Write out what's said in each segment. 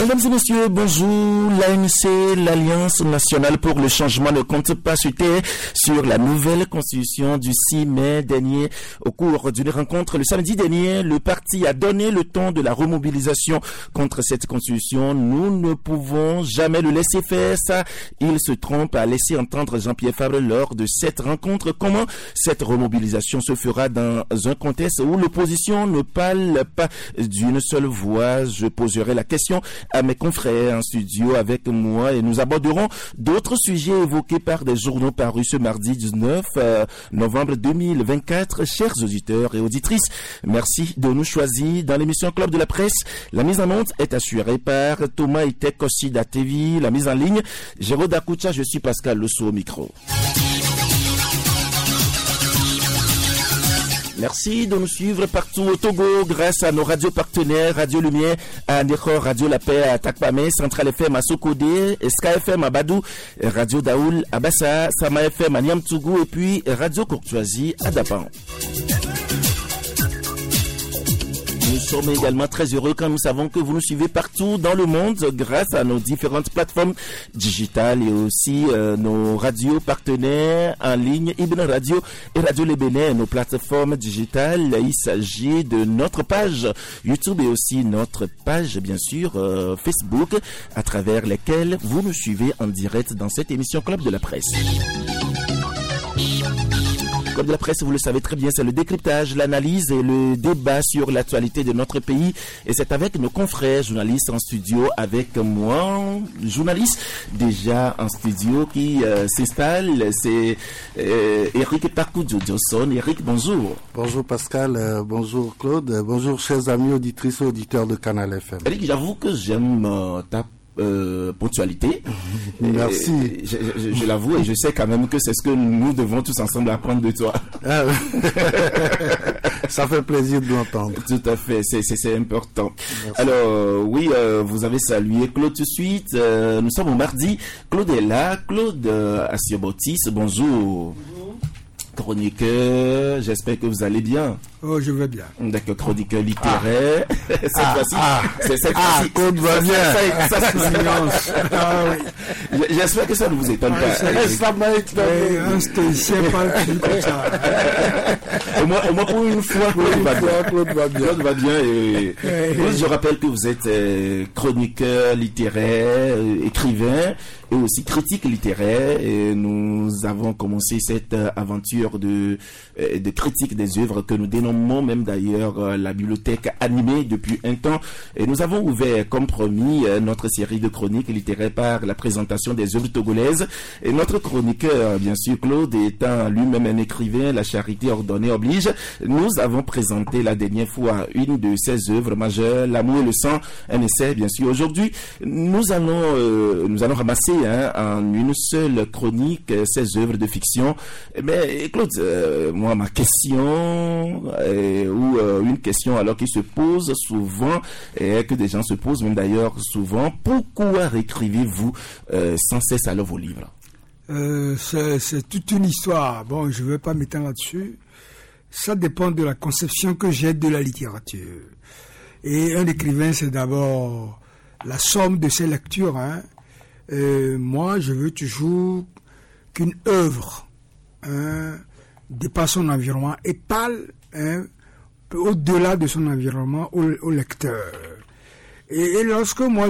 Mesdames et messieurs, bonjour. L'ANC, l'Alliance nationale pour le changement, ne compte pas chuter sur la nouvelle constitution du 6 mai dernier. Au cours d'une rencontre le samedi dernier, le parti a donné le ton de la remobilisation contre cette constitution. Nous ne pouvons jamais le laisser faire. Ça, il se trompe, à laisser entendre Jean-Pierre Fabre lors de cette rencontre. Comment cette remobilisation se fera dans un contexte où l'opposition ne parle pas d'une seule voix? Je poserai la question à mes confrères en studio avec moi et nous aborderons d'autres sujets évoqués par des journaux parus ce mardi 19 novembre 2024. Chers auditeurs et auditrices, merci de nous choisir dans l'émission Club de la Presse. La mise en onde est assurée par Thomas Itek Kossida TV. La mise en ligne, Géraud Dakoucha, je suis Pascal Lesso au micro. Merci de nous suivre partout au Togo grâce à nos radios partenaires, Radio Lumière à Ndekor, Radio La Paix à Takpamé, Central FM à Sokodé, Sky FM à Badou, Radio Daoul à Bassa, Sama FM à Niamtougou et puis Radio Courtoisie à Dapan. Nous sommes également très heureux quand nous savons que vous nous suivez partout dans le monde grâce à nos différentes plateformes digitales et aussi nos radios partenaires en ligne, Ibn Radio et Radio Le Bénin, nos plateformes digitales. Il s'agit de notre page YouTube et aussi notre page, bien sûr, Facebook, à travers lesquelles vous nous suivez en direct dans cette émission Club de la Presse. Club de la Presse, vous le savez très bien, c'est le décryptage, l'analyse et le débat sur l'actualité de notre pays. Et c'est avec nos confrères journalistes en studio, avec moi, journaliste déjà en studio qui s'installe. C'est Eric Parkoudjo-Johnson. Eric, bonjour. Bonjour Pascal, bonjour Claude, bonjour chers amis auditrices et auditeurs de Canal FM. Eric, j'avoue que j'aime ta ponctualité. Merci. Je l'avoue et je sais quand même que c'est ce que nous devons tous ensemble apprendre de toi. Ça fait plaisir de l'entendre. Tout à fait, c'est important. Merci. Alors oui, vous avez salué Claude tout de suite. Nous sommes au mardi. Claude est là. Claude Assiobotis, bonjour. Chroniqueur, j'espère que vous allez bien. Oh, je vais bien. D'accord, chroniqueur littéraire. Cette fois-ci, Claude va bien. J'espère que ça ne vous étonne pas. Ça m'a étonné. Un stoïcien parle plus comme ça. Au moins pour une fois, Claude va bien. Claude va bien. Et je rappelle que vous êtes chroniqueur littéraire, écrivain et aussi critique littéraire. Et nous avons commencé cette aventure de critique des œuvres que nous dénommons même d'ailleurs la bibliothèque animée depuis un temps. Et nous avons ouvert, comme promis, notre série de chroniques littéraires par la présentation des œuvres togolaises. Et notre chroniqueur, bien sûr, Claude, étant lui-même un écrivain, la charité ordonnée oblige, nous avons présenté la dernière fois une de ses œuvres majeures, L'amour et le sang, un essai, bien sûr. Aujourd'hui, nous allons ramasser en une seule chronique ces œuvres de fiction. Mais Claude, moi, ma question, ou une question alors qui se pose souvent, et que des gens se posent même d'ailleurs souvent, pourquoi réécrivez-vous sans cesse alors vos livres? C'est toute une histoire. Bon, je ne vais pas m'étendre là-dessus. Ça dépend de la conception que j'ai de la littérature. Et un écrivain, c'est d'abord la somme de ses lectures. Moi, je veux toujours qu'une œuvre dépasse son environnement et parle au-delà de son environnement au lecteur. Et lorsque moi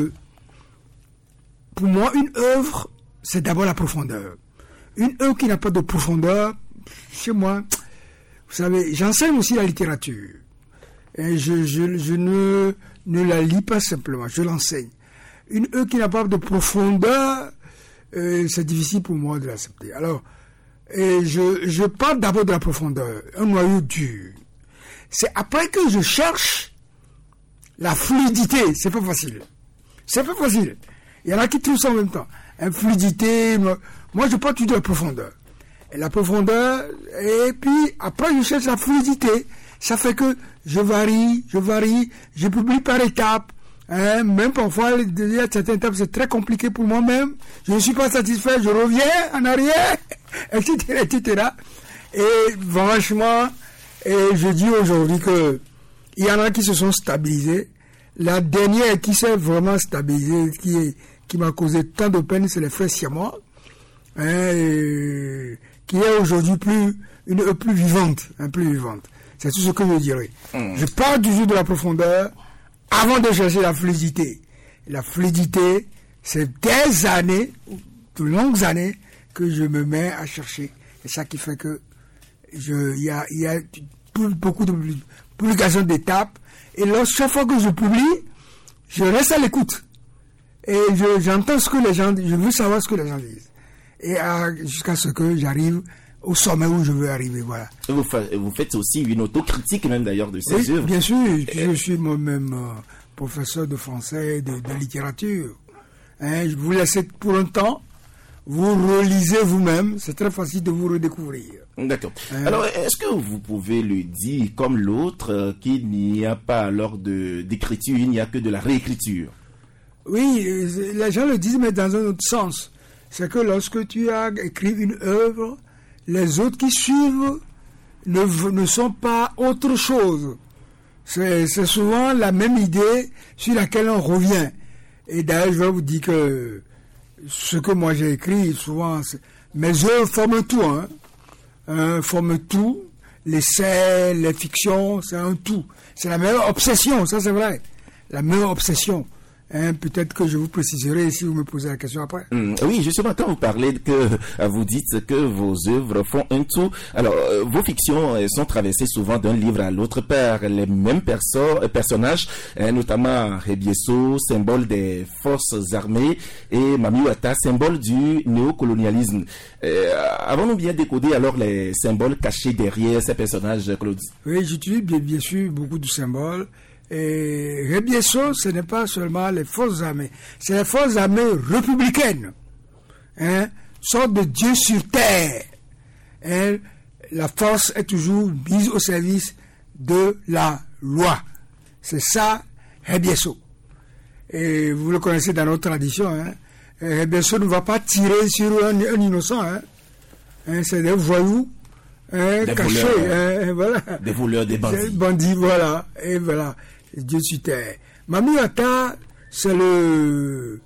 pour moi, une œuvre, c'est d'abord la profondeur. Une œuvre qui n'a pas de profondeur, chez moi, vous savez, j'enseigne aussi la littérature. Et je ne la lis pas simplement, je l'enseigne. Une œuvre qui n'a pas de profondeur, c'est difficile pour moi de l'accepter. Alors, je parle d'abord de la profondeur, un noyau dur. C'est après que je cherche la fluidité. C'est pas facile. Il y en a qui trouvent ça en même temps. Fluidité. Moi, je parle tout de la profondeur. Et la profondeur, et puis après, je cherche la fluidité. Ça fait que je varie, je publie par étapes. Même parfois, il y a certaines étapes, c'est très compliqué pour moi-même. Je ne suis pas satisfait, je reviens en arrière, etc. Et franchement, je dis aujourd'hui que il y en a qui se sont stabilisés. La dernière qui s'est vraiment stabilisée, qui m'a causé tant de peine, c'est les frères siamois, qui est aujourd'hui plus vivante, plus vivante. C'est tout ce que je dirais. Je pars toujours de la profondeur avant de chercher la fluidité. La fluidité, c'est des années, de longues années, que je me mets à chercher. C'est ça qui fait que il y a beaucoup de publications d'étapes. Et chaque fois que je publie, je reste à l'écoute. Et j'entends ce que les gens disent. Je veux savoir ce que les gens disent. Et jusqu'à ce que j'arrive au sommet où je veux arriver, voilà. Vous faites aussi une autocritique même d'ailleurs de ces œuvres. Bien sûr, je suis moi-même professeur de français, de littérature. Je vous laisse pour un temps, vous relisez vous-même, c'est très facile de vous redécouvrir. D'accord. Alors, est-ce que vous pouvez le dire comme l'autre, qu'il n'y a pas alors d'écriture, il n'y a que de la réécriture? Oui, les gens le disent, mais dans un autre sens. C'est que lorsque tu as écrit une œuvre, les autres qui suivent ne sont pas autre chose. C'est souvent la même idée sur laquelle on revient. Et d'ailleurs, je vais vous dire que ce que moi j'ai écrit, souvent, mes œuvres forment tout. Forment tout. L'essai, les fictions, c'est un tout. C'est la meilleure obsession, ça c'est vrai. La meilleure obsession. Peut-être que je vous préciserai si vous me posez la question après. Oui, justement, quand vous parlez vous dites que vos œuvres font un tout. Alors, vos fictions sont traversées souvent d'un livre à l'autre par les mêmes personnages, notamment Rebieso, symbole des forces armées, et Mami Wata, symbole du néocolonialisme. Avons-nous bien décodé alors les symboles cachés derrière ces personnages, Claude? Oui, j'utilise bien sûr beaucoup de symboles. Et Rebieso, ce n'est pas seulement les forces armées, c'est les forces armées républicaines, sorte de Dieu sur terre. La force est toujours mise au service de la loi. C'est ça, Rebieso. Et vous le connaissez dans notre tradition. Rebieso ne va pas tirer sur un innocent. C'est des voyous cachés. Voilà. Des voleurs, des bandits. Des bandits, voilà. Et voilà. Dieu sur terre. Mami Wata, c'est le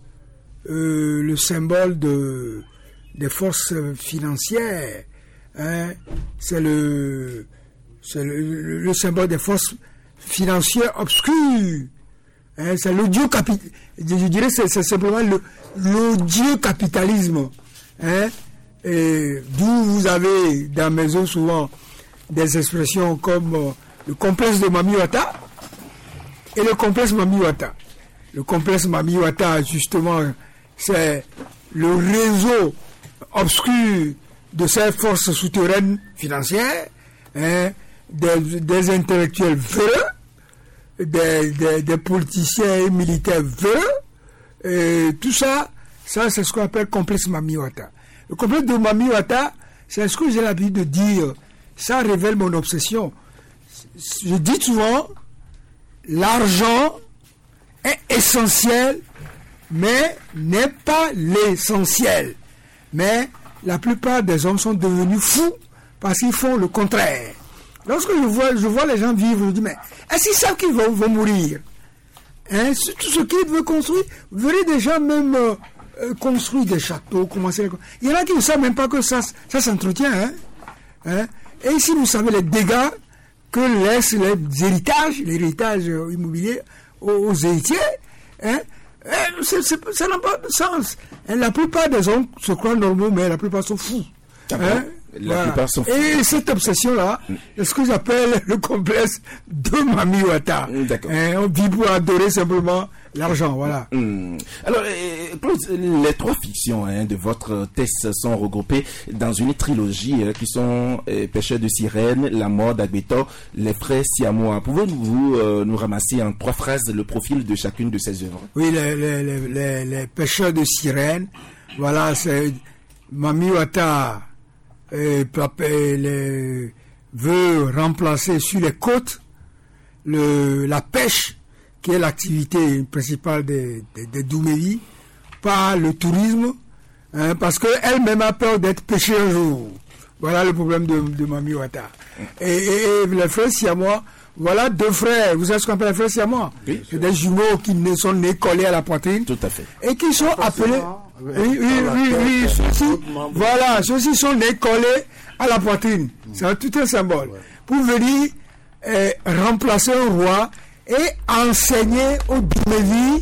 symbole des forces financières. C'est le symbole des forces financières obscures. C'est le dieu je dirais c'est simplement le dieu capitalisme. Et d'où vous avez dans mes œuvres souvent des expressions comme le complexe de Mami Wata et le complexe Mami Wata. Le complexe Mami Wata, justement, c'est le réseau obscur de ces forces souterraines financières, des intellectuels véreux, des politiciens et militaires véreux, et tout ça c'est ce qu'on appelle complexe Mami Wata. Le complexe de Mami Wata, c'est ce que j'ai l'habitude de dire, ça révèle mon obsession. Je dis souvent, l'argent est essentiel, mais n'est pas l'essentiel. Mais la plupart des hommes sont devenus fous parce qu'ils font le contraire. Lorsque je vois les gens vivre, je dis, mais est-ce qu'ils savent qu'ils vont mourir? Tout ce qu'ils veulent construire, vous verrez des gens même construire des châteaux, commencer. Il y en a qui ne savent même pas que ça s'entretient. Et ici, vous savez les dégâts que laissent l'héritage immobilier aux héritiers. Ça n'a pas de sens. La plupart des hommes se croient normaux, mais la plupart sont fous. La plupart sont fous. Et cette obsession-là, c'est ce que j'appelle le complexe de Mami Wata. D'accord. On vit pour adorer simplement l'argent, voilà. Alors, Claude, les trois fictions de votre thèse sont regroupées dans une trilogie qui sont Pêcheurs de sirènes, La mort d'Agbetor, Les frères siamois. Pouvez-vous nous ramasser en 3 phrases le profil de chacune de ces œuvres? Oui, les Pêcheurs de sirènes, voilà, c'est Mami Wata veut remplacer sur les côtes la pêche, qui est l'activité principale des Doumévis, par le tourisme, parce qu'elle-même a peur d'être pêchée un jour. Voilà le problème de Mami Wata. Et les frères siamois voilà 2 frères, vous savez ce qu'on appelle les frères siamois, oui, c'est des jumeaux qui sont nés collés à la poitrine. Tout à fait. Et qui sont appelés... Oui, ceux-ci sont nés collés à la poitrine. C'est tout un symbole. Pour venir remplacer un roi et enseigner au Dumévi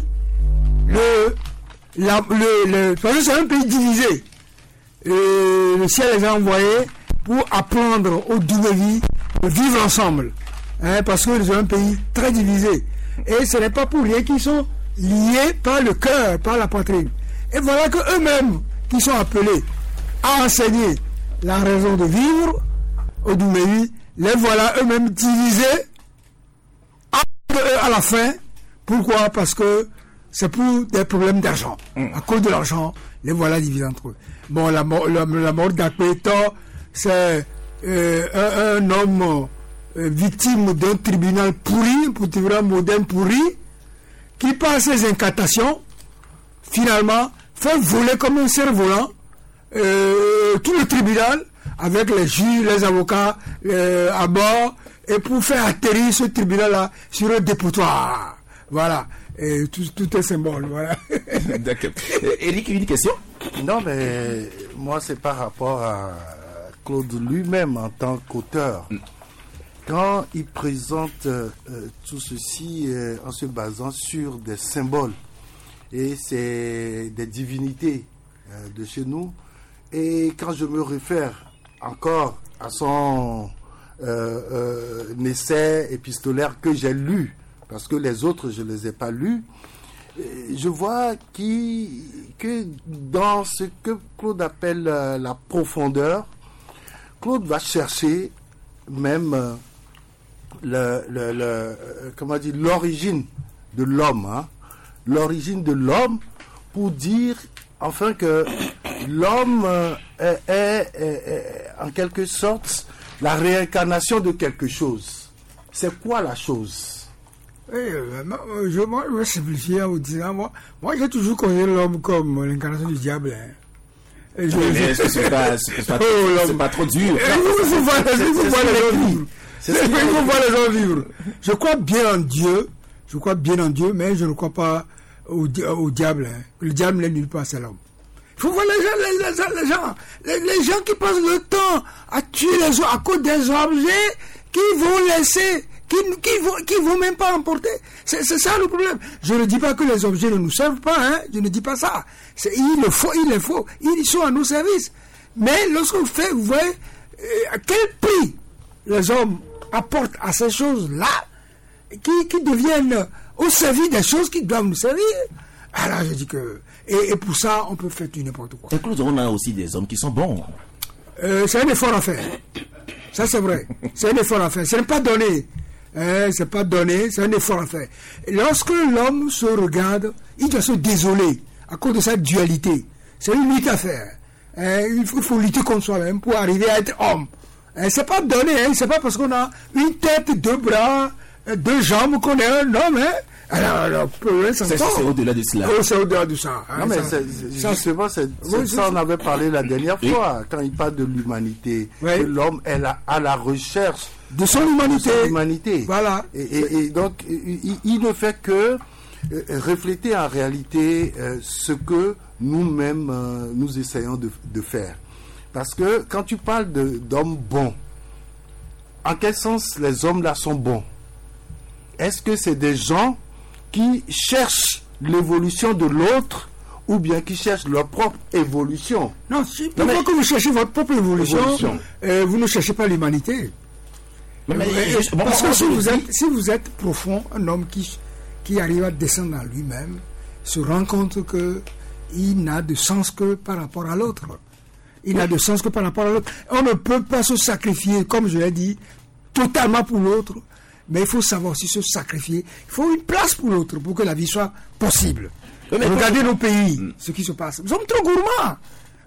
parce que c'est un pays divisé. Le ciel les a envoyés pour apprendre au Dumévi de vivre ensemble. Parce que c'est un pays très divisé. Et ce n'est pas pour rien qu'ils sont liés par le cœur, par la poitrine. Et voilà que eux-mêmes, qui sont appelés à enseigner la raison de vivre au Dumévi, les voilà eux-mêmes divisés à la fin. Pourquoi? Parce que c'est pour des problèmes d'argent. À cause de l'argent, les voilà divisés entre eux. Bon, la mort d'Akpeto, c'est un homme victime d'un tribunal pourri, un tribunal moderne pourri, qui par ses incantations, finalement, fait voler comme un cerf-volant tout le tribunal avec les juges, les avocats à bord, et pour faire atterrir ce tribunal-là sur un dépotoir. Voilà. Et tout est symbole. Voilà. D'accord. Eric, une question? Non, mais moi, c'est par rapport à Claude lui-même en tant qu'auteur. Quand il présente tout ceci en se basant sur des symboles, et c'est des divinités de chez nous, et quand je me réfère encore à son essai épistolaire que j'ai lu, parce que les autres je ne les ai pas lus, je vois que dans ce que Claude appelle la profondeur, Claude va chercher même l'origine de l'homme, l'origine de l'homme, pour dire enfin que l'homme est en quelque sorte la réincarnation de quelque chose. C'est quoi la chose? Moi, je vais simplifier en vous disant, moi j'ai toujours connu l'homme comme l'incarnation du diable. Mais c'est pas trop dur. Il faut voir les gens vivre. Je crois bien en Dieu, mais je ne crois pas au diable. Le diable n'est nulle part, c'est l'homme. Il faut voir les gens qui passent le temps à tuer les gens à cause des objets qui vont laisser, qui vont même pas emporter. C'est ça le problème. Je ne dis pas que les objets ne nous servent pas, je ne dis pas ça. Il le faut, ils sont à nos services. Mais lorsque vous voyez à quel prix les hommes apportent à ces choses-là, qui deviennent au service des choses qui doivent nous servir. Alors je dis que... Et pour ça, on peut faire n'importe quoi. Et Claude, on a aussi des hommes qui sont bons. C'est un effort à faire. Ça, c'est vrai. C'est un effort à faire. Ce n'est pas donné. C'est pas donné, c'est un effort à faire. Et lorsque l'homme se regarde, il doit se désoler à cause de sa dualité. C'est une lutte à faire. Il faut lutter contre soi-même pour arriver à être homme. C'est pas donné, c'est pas parce qu'on a une tête, 2 bras, 2 jambes qu'on est un homme, Alors, c'est au-delà de cela. C'est au-delà de ça. Non, mais justement, ça, on avait parlé la dernière fois, quand il parle de l'humanité. Que l'homme est à la recherche de son humanité. Voilà. Et donc, il ne fait que refléter en réalité ce que nous-mêmes, nous essayons de faire. Parce que quand tu parles d'hommes bons, en quel sens les hommes là sont bons? Est-ce que c'est des gens qui cherchent l'évolution de l'autre ou bien qui cherchent leur propre évolution? Non, pourquoi que vous cherchez votre propre évolution. Vous ne cherchez pas l'humanité. Parce que si vous êtes profond, un homme qui arrive à descendre en lui-même, se rend compte qu'il n'a de sens que par rapport à l'autre. Il n'a de sens que par rapport à l'autre. On ne peut pas se sacrifier, comme je l'ai dit, totalement pour l'autre. Mais il faut savoir aussi se sacrifier. Il faut une place pour l'autre, pour que la vie soit possible. Regardez nos pays, ce qui se passe. Nous sommes trop gourmands.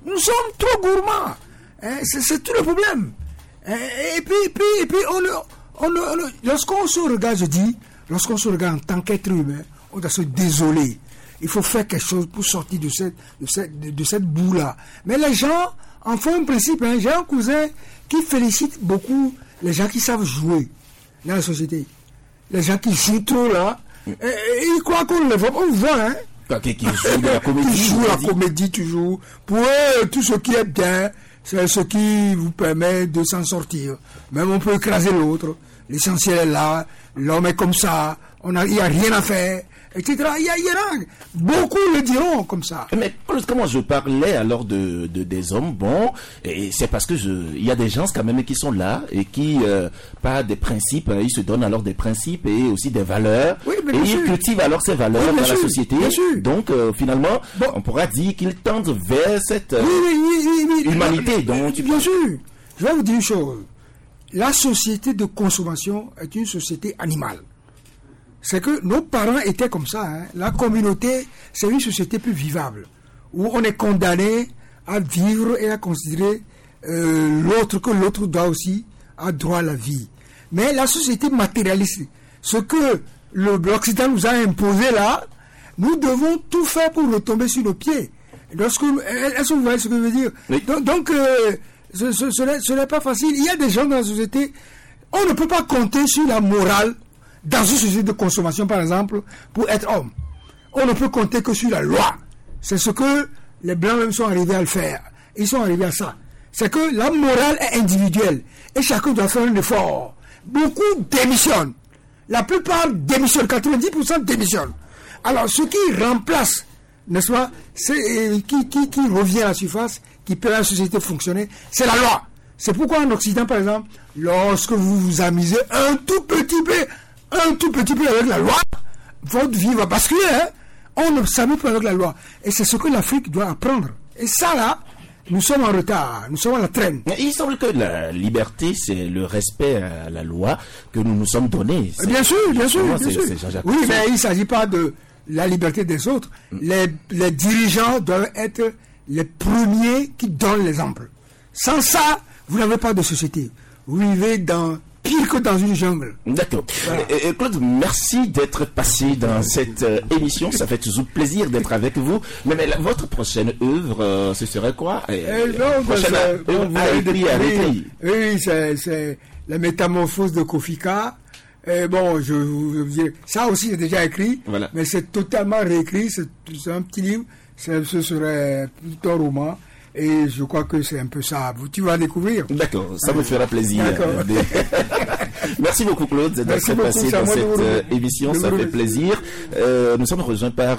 C'est tout le problème. Et puis lorsqu'on se regarde, je dis, lorsqu'on se regarde en tant qu'être humain, on doit se désoler. Il faut faire quelque chose pour sortir de cette boue-là. Mais les gens en font un principe. J'ai un cousin qui félicite beaucoup les gens qui savent jouer. dans la société. Les gens qui jouent trop là, ils croient qu'on le voit, on voit, hein. Qui jouent la comédie. Qui jouent la comédie toujours. Pour eux, tout ce qui est bien, c'est ce qui vous permet de s'en sortir. Même on peut écraser l'autre. L'essentiel est là, l'homme est comme ça, il n'y a rien à faire, etc. Il y a beaucoup le diront comme ça. Mais comment je parlais alors des hommes, bon, et c'est parce que il y a des gens quand même qui sont là et qui, par des principes, ils se donnent alors des principes et aussi des valeurs. Oui, mais et ils cultivent alors ces valeurs dans la société. Donc, finalement, on pourra dire qu'ils tendent vers cette humanité. Donc, bien sûr. Je vais vous dire une chose. La société de consommation est une société animale. C'est que nos parents étaient comme ça. Hein. La communauté, c'est une société plus vivable, où on est condamné à vivre et à considérer l'autre que l'autre doit aussi a droit à la vie. Mais la société matérialiste, ce que l'Occident nous a imposé là, nous devons tout faire pour retomber sur nos pieds. Est-ce que vous voyez ce que je veux dire? Oui. Donc ce n'est pas facile. Il y a des gens dans la société, on ne peut pas compter sur la morale dans une société de consommation, par exemple, pour être homme. On ne peut compter que sur la loi. C'est ce que les Blancs même sont arrivés à le faire. Ils sont arrivés à ça. C'est que la morale est individuelle et chacun doit faire un effort. Beaucoup démissionnent. La plupart démissionnent, 90% démissionnent. Alors, ce qui remplace, n'est-ce pas, qui revient à la surface, qui peut la société fonctionner, c'est la loi. C'est pourquoi en Occident, par exemple, lorsque vous vous amusez un tout petit peu avec la loi, votre vie va basculer. Hein? On ne s'amuse pas avec la loi. Et c'est ce que l'Afrique doit apprendre. Et ça, là, nous sommes en retard. Nous sommes à la traîne. Il semble que la liberté, c'est le respect à la loi que nous nous sommes donnés. Bien sûr. Oui, mais il ne s'agit pas de la liberté des autres. Les dirigeants doivent être les premiers qui donnent l'exemple. Sans ça, vous n'avez pas de société. Vous vivez pire que dans une jungle. D'accord. Voilà. Claude, merci d'être passé dans cette émission. Ça fait toujours plaisir d'être avec vous. Mais votre prochaine œuvre, ce serait quoi? Oui, c'est la métamorphose de Kofika. Bon, je vous dis, ça aussi c'est déjà écrit, voilà. Mais c'est totalement réécrit. C'est un petit livre. Ce serait plutôt un roman. Et je crois que c'est un peu ça. Tu vas découvrir. D'accord, ça me fera plaisir. Merci beaucoup Claude d'être passé dans cette émission, ça fait plaisir. Nous sommes rejoints par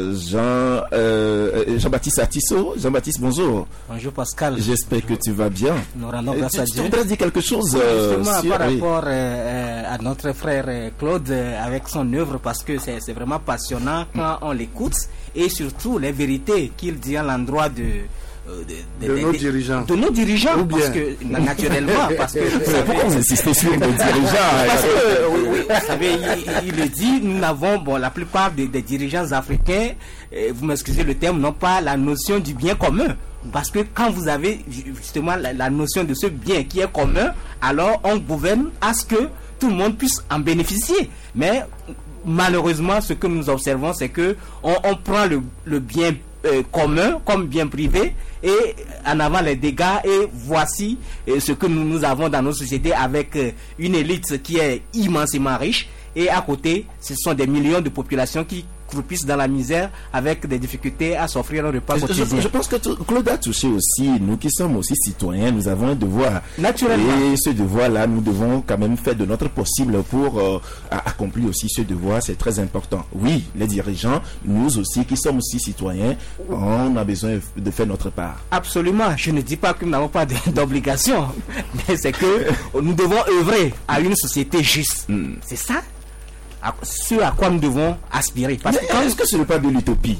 Jean-Baptiste Atisso. Jean-Baptiste, bonjour. Bonjour Pascal. J'espère que tu vas bien. Nous rendons grâce à Dieu. Tu voudrais dire quelque chose par rapport à notre frère Claude avec son œuvre, parce que c'est vraiment passionnant quand on l'écoute, et surtout les vérités qu'il dit à l'endroit de nos dirigeants. De nos dirigeants, parce que naturellement, parce que pourquoi vous insistez sur nos dirigeants? Parce que vous savez, il le dit, nous n'avons, la plupart des dirigeants africains, vous m'excusez le terme, n'ont pas la notion du bien commun. Parce que quand vous avez justement la notion de ce bien qui est commun, alors on gouverne à ce que tout le monde puisse en bénéficier. Mais malheureusement, ce que nous observons, c'est que on prend le bien commun comme bien privé et en avant les dégâts, et voici ce que nous avons dans nos sociétés avec une élite qui est immensément riche, et à côté ce sont des millions de populations qui croupissent dans la misère avec des difficultés à s'offrir un repas quotidien. Je pense que Claude a touché aussi, nous qui sommes aussi citoyens, nous avons un devoir. Naturellement. Et ce devoir-là, nous devons quand même faire de notre possible pour accomplir aussi ce devoir, c'est très important. Oui, les dirigeants, nous aussi qui sommes aussi citoyens, on a besoin de faire notre part. Absolument, je ne dis pas que nous n'avons pas d'obligation, mais c'est que nous devons œuvrer à une société juste. C'est ça ce à quoi nous devons aspirer. Parce que est-ce que ce n'est pas de l'utopie?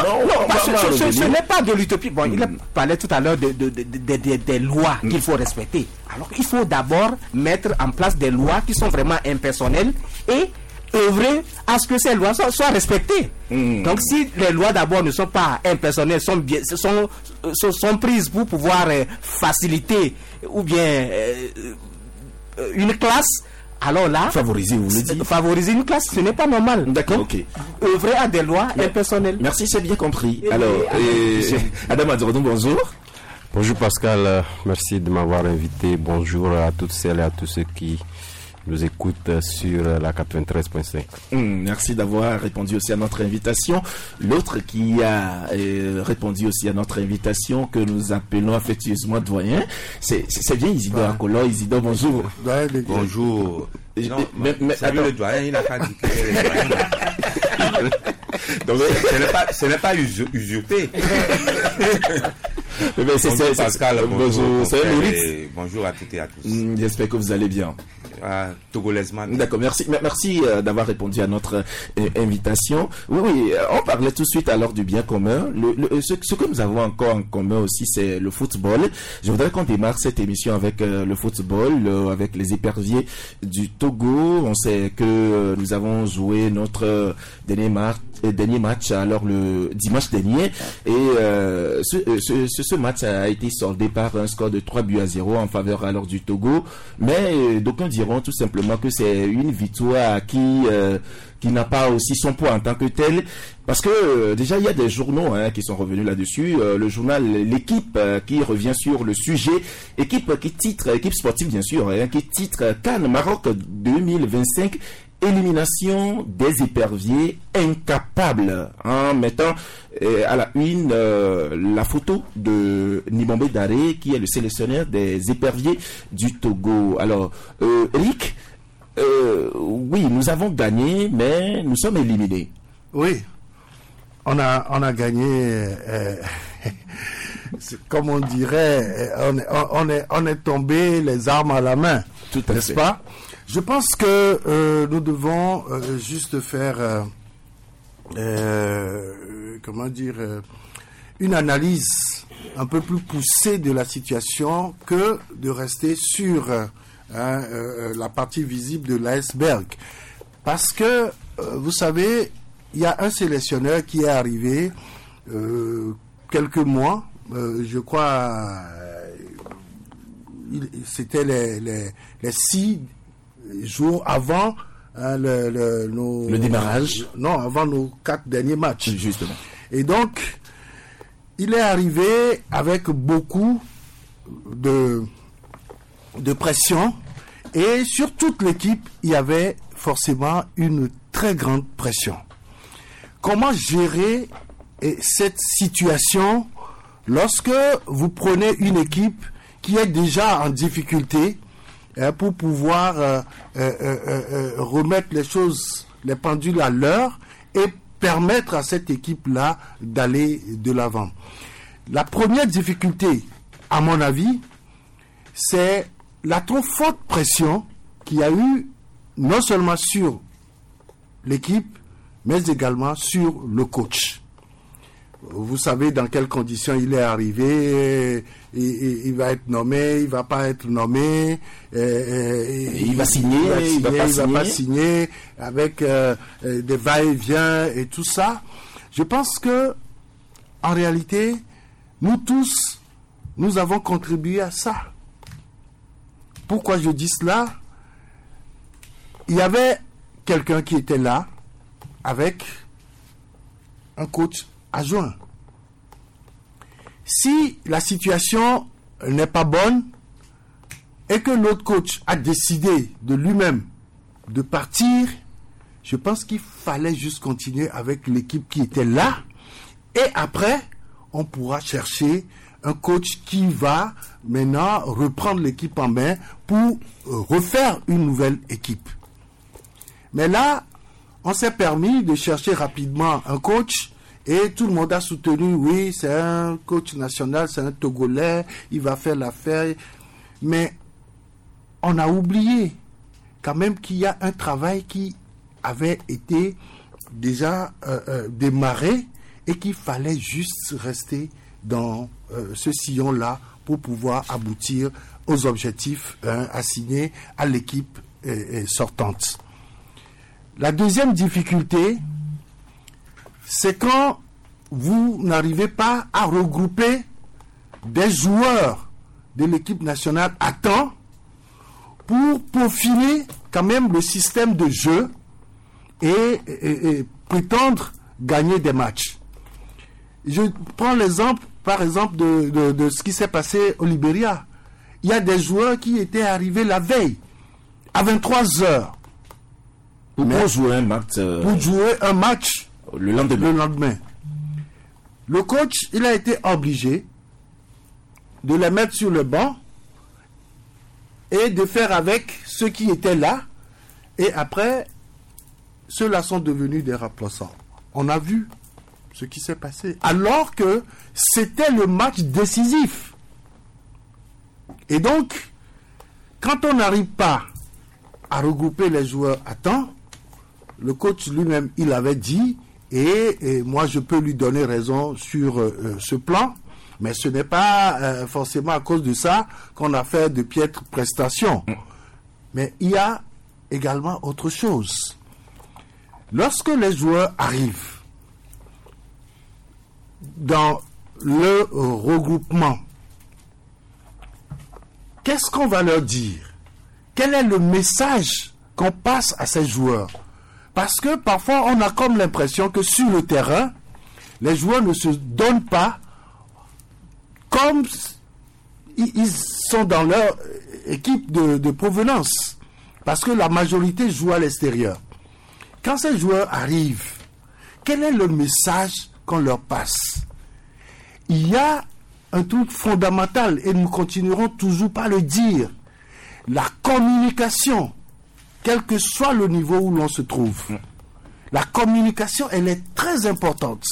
Ce n'est pas de l'utopie. Bon, il parlait tout à l'heure des lois qu'il faut respecter. Alors il faut d'abord mettre en place des lois qui sont vraiment impersonnelles et œuvrer à ce que ces lois soient respectées. Donc si les lois d'abord ne sont pas impersonnelles, sont prises pour pouvoir faciliter ou bien une classe, alors là, favoriser une classe, ce n'est pas normal. D'accord, ok. Œuvrer à des lois impersonnelles. Merci, c'est bien compris. Alors, Adam Adjorodou, bonjour. Bonjour Pascal, merci de m'avoir invité. Bonjour à toutes celles et à tous ceux qui nous écoutent sur la 93.5. Merci d'avoir répondu aussi à notre invitation. L'autre qui a répondu aussi à notre invitation, que nous appelons affectueusement doyen, c'est bien Isidore Akolo. Isidore, bonjour. Bonjour. Salut le doyen, il n'a pas dit que ce n'est pas usurpé. C'est Pascal, bonjour. Bonjour à toutes et à tous. J'espère que vous allez bien. Togolaisement. D'accord, merci d'avoir répondu à notre invitation. Oui, on parlait tout de suite alors du bien commun. Ce que nous avons encore en commun aussi, c'est le football. Je voudrais qu'on démarre cette émission avec le football, avec les éperviers du Togo. On sait que nous avons joué notre dernier match alors le dimanche dernier, et ce match a été soldé par un score de 3-0 en faveur alors du Togo, mais d'aucuns diront tout simplement que c'est une victoire qui n'a pas aussi son poids en tant que tel, parce que déjà il y a des journaux qui sont revenus là-dessus. Le journal L'équipe qui revient sur le sujet, équipe sportive bien sûr, qui titre CAN Maroc 2025, élimination des éperviers incapables, en mettant à la une la photo de Nibombe Daré, qui est le sélectionneur des éperviers du Togo. Alors, Eric, oui, nous avons gagné, mais nous sommes éliminés. Oui, on a gagné. Comme on dirait, on est tombé les armes à la main, tout à n'est-ce fait. pas? Je pense que nous devons juste faire, une analyse un peu plus poussée de la situation que de rester sur la partie visible de l'iceberg. Parce que, vous savez, il y a un sélectionneur qui est arrivé quelques mois, je crois, c'était les 6 jours avant le démarrage. Non, avant nos 4 derniers matchs. Justement. Et donc, il est arrivé avec beaucoup de pression, et sur toute l'équipe, il y avait forcément une très grande pression. Comment gérer cette situation lorsque vous prenez une équipe qui est déjà en difficulté, pour pouvoir remettre les pendules à l'heure, et permettre à cette équipe-là d'aller de l'avant. La première difficulté, à mon avis, c'est la trop forte pression qu'il y a eu non seulement sur l'équipe, mais également sur le coach. Vous savez dans quelles conditions il est arrivé, il va être nommé, il va pas être nommé, il va signer, il va pas signer, avec des va-et-vient et tout ça. Je pense que, en réalité, nous tous, nous avons contribué à ça. Pourquoi je dis cela? Il y avait quelqu'un qui était là, avec un coach adjoint. Si la situation n'est pas bonne et que l'autre coach a décidé de lui-même de partir, je pense qu'il fallait juste continuer avec l'équipe qui était là, et après on pourra chercher un coach qui va maintenant reprendre l'équipe en main pour refaire une nouvelle équipe. Mais là, on s'est permis de chercher rapidement un coach, et tout le monde a soutenu, oui, c'est un coach national, c'est un Togolais, il va faire l'affaire. Mais on a oublié quand même qu'il y a un travail qui avait été déjà démarré, et qu'il fallait juste rester dans ce sillon-là pour pouvoir aboutir aux objectifs assignés à l'équipe sortante. La deuxième difficulté, c'est quand vous n'arrivez pas à regrouper des joueurs de l'équipe nationale à temps pour peaufiner quand même le système de jeu et prétendre gagner des matchs. Je prends l'exemple, par exemple, de ce qui s'est passé au Libéria. Il y a des joueurs qui étaient arrivés la veille à 23h. Pour jouer un match. Pour jouer un match le lendemain. Le coach, il a été obligé de les mettre sur le banc et de faire avec ceux qui étaient là. Et après, ceux-là sont devenus des remplaçants. On a vu ce qui s'est passé. Alors que c'était le match décisif. Et donc, quand on n'arrive pas à regrouper les joueurs à temps, le coach lui-même, il avait dit, et moi je peux lui donner raison sur ce plan, mais ce n'est pas forcément à cause de ça qu'on a fait de piètres prestations. Mais il y a également autre chose. Lorsque les joueurs arrivent dans le regroupement, qu'est-ce qu'on va leur dire? Quel est le message qu'on passe à ces joueurs? Parce que parfois, on a comme l'impression que sur le terrain, les joueurs ne se donnent pas comme ils sont dans leur équipe de provenance. Parce que la majorité joue à l'extérieur. Quand ces joueurs arrivent, quel est le message qu'on leur passe? Il y a un truc fondamental et nous continuerons toujours par le dire. La communication, quel que soit le niveau où l'on se trouve. La communication, elle est très importante.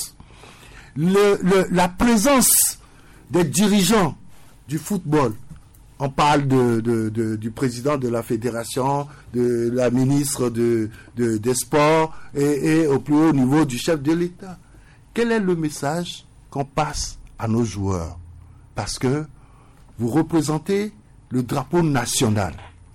La présence des dirigeants du football, on parle du président de la fédération, de la ministre des sports et au plus haut niveau du chef de l'État. Quel est le message qu'on passe à nos joueurs? Parce que vous représentez le drapeau national.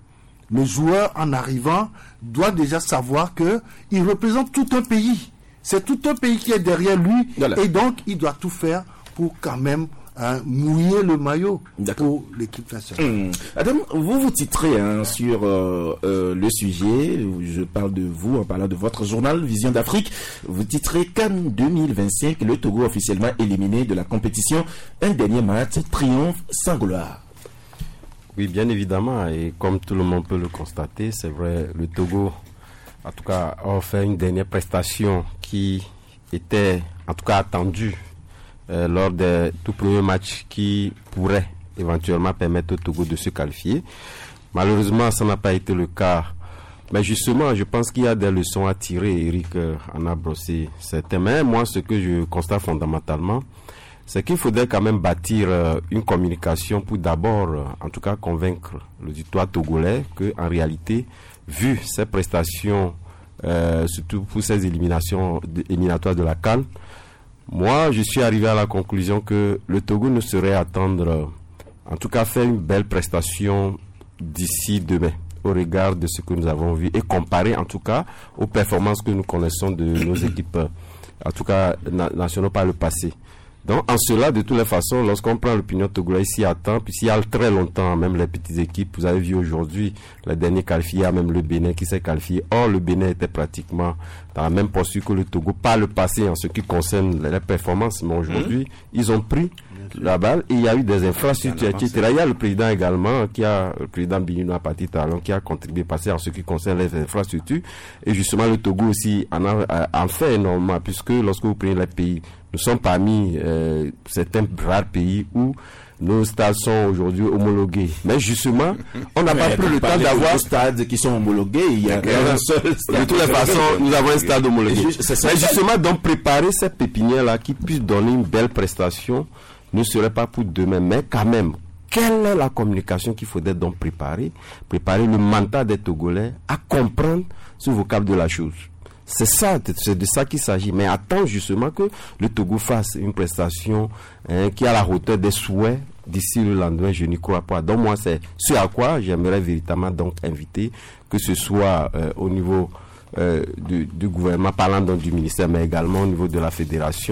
Le joueur, en arrivant, doit déjà savoir qu'il représente tout un pays. C'est tout un pays qui est derrière lui. Voilà. Et donc, il doit tout faire pour quand même mouiller le maillot pour l'équipe nationale. Adam, vous titrez sur le sujet, je parle de vous en parlant de votre journal Vision d'Afrique, vous titrez CAN 2025, le Togo officiellement éliminé de la compétition, un dernier match, triomphe sans gloire. Oui, bien évidemment, et comme tout le monde peut le constater, c'est vrai, le Togo, en tout cas, a fait une dernière prestation qui était, en tout cas, attendue lors des tout premiers matchs qui pourraient éventuellement permettre au Togo de se qualifier. Malheureusement, ça n'a pas été le cas. Mais justement, je pense qu'il y a des leçons à tirer. Eric en a brossé certains. Mais moi, ce que je constate fondamentalement, c'est qu'il faudrait quand même bâtir une communication pour d'abord, en tout cas, convaincre l'auditoire togolais qu'en réalité, vu ces prestations, surtout pour ces éliminatoires de la CAN, moi, je suis arrivé à la conclusion que le Togo ne saurait attendre, en tout cas, faire une belle prestation d'ici demain, au regard de ce que nous avons vu, et comparer, en tout cas, aux performances que nous connaissons de nos équipes, en tout cas, nationales par le passé. Donc, en cela, de toutes les façons, lorsqu'on prend l'opinion togolaise, s'y attend, puis s'il y a très longtemps, même les petites équipes, vous avez vu aujourd'hui, les derniers qualifiés, même le Bénin qui s'est qualifié. Or, le Bénin était pratiquement dans la même posture que le Togo, par le passé, en ce qui concerne les performances. Mais aujourd'hui, ils ont pris la balle et il y a eu des infrastructures, etc. Il y a le président également, le président Bignona Pati Talon, qui a contribué passer en ce qui concerne les infrastructures. Et justement, le Togo aussi en fait énormément, puisque lorsque vous prenez les pays, nous sommes parmi certains rares pays où nos stades sont aujourd'hui homologués. Mais justement, on n'a pas pris le temps d'avoir des stades qui sont homologués. Il y a un seul stade. De toutes les façons, nous avons un stade homologué. Mais justement, donc préparer cette pépinière-là qui puisse donner une belle prestation ne serait pas pour demain. Mais quand même, quelle est la communication qu'il faudrait donc préparer le mental des Togolais à comprendre ce vocable de la chose. C'est ça, c'est de ça qu'il s'agit. Mais attends justement que le Togo fasse une prestation qui est à la hauteur des souhaits d'ici le lendemain, je n'y crois pas. Donc moi, c'est ce à quoi j'aimerais véritablement donc inviter, que ce soit au niveau du gouvernement, parlant donc du ministère, mais également au niveau de la fédération,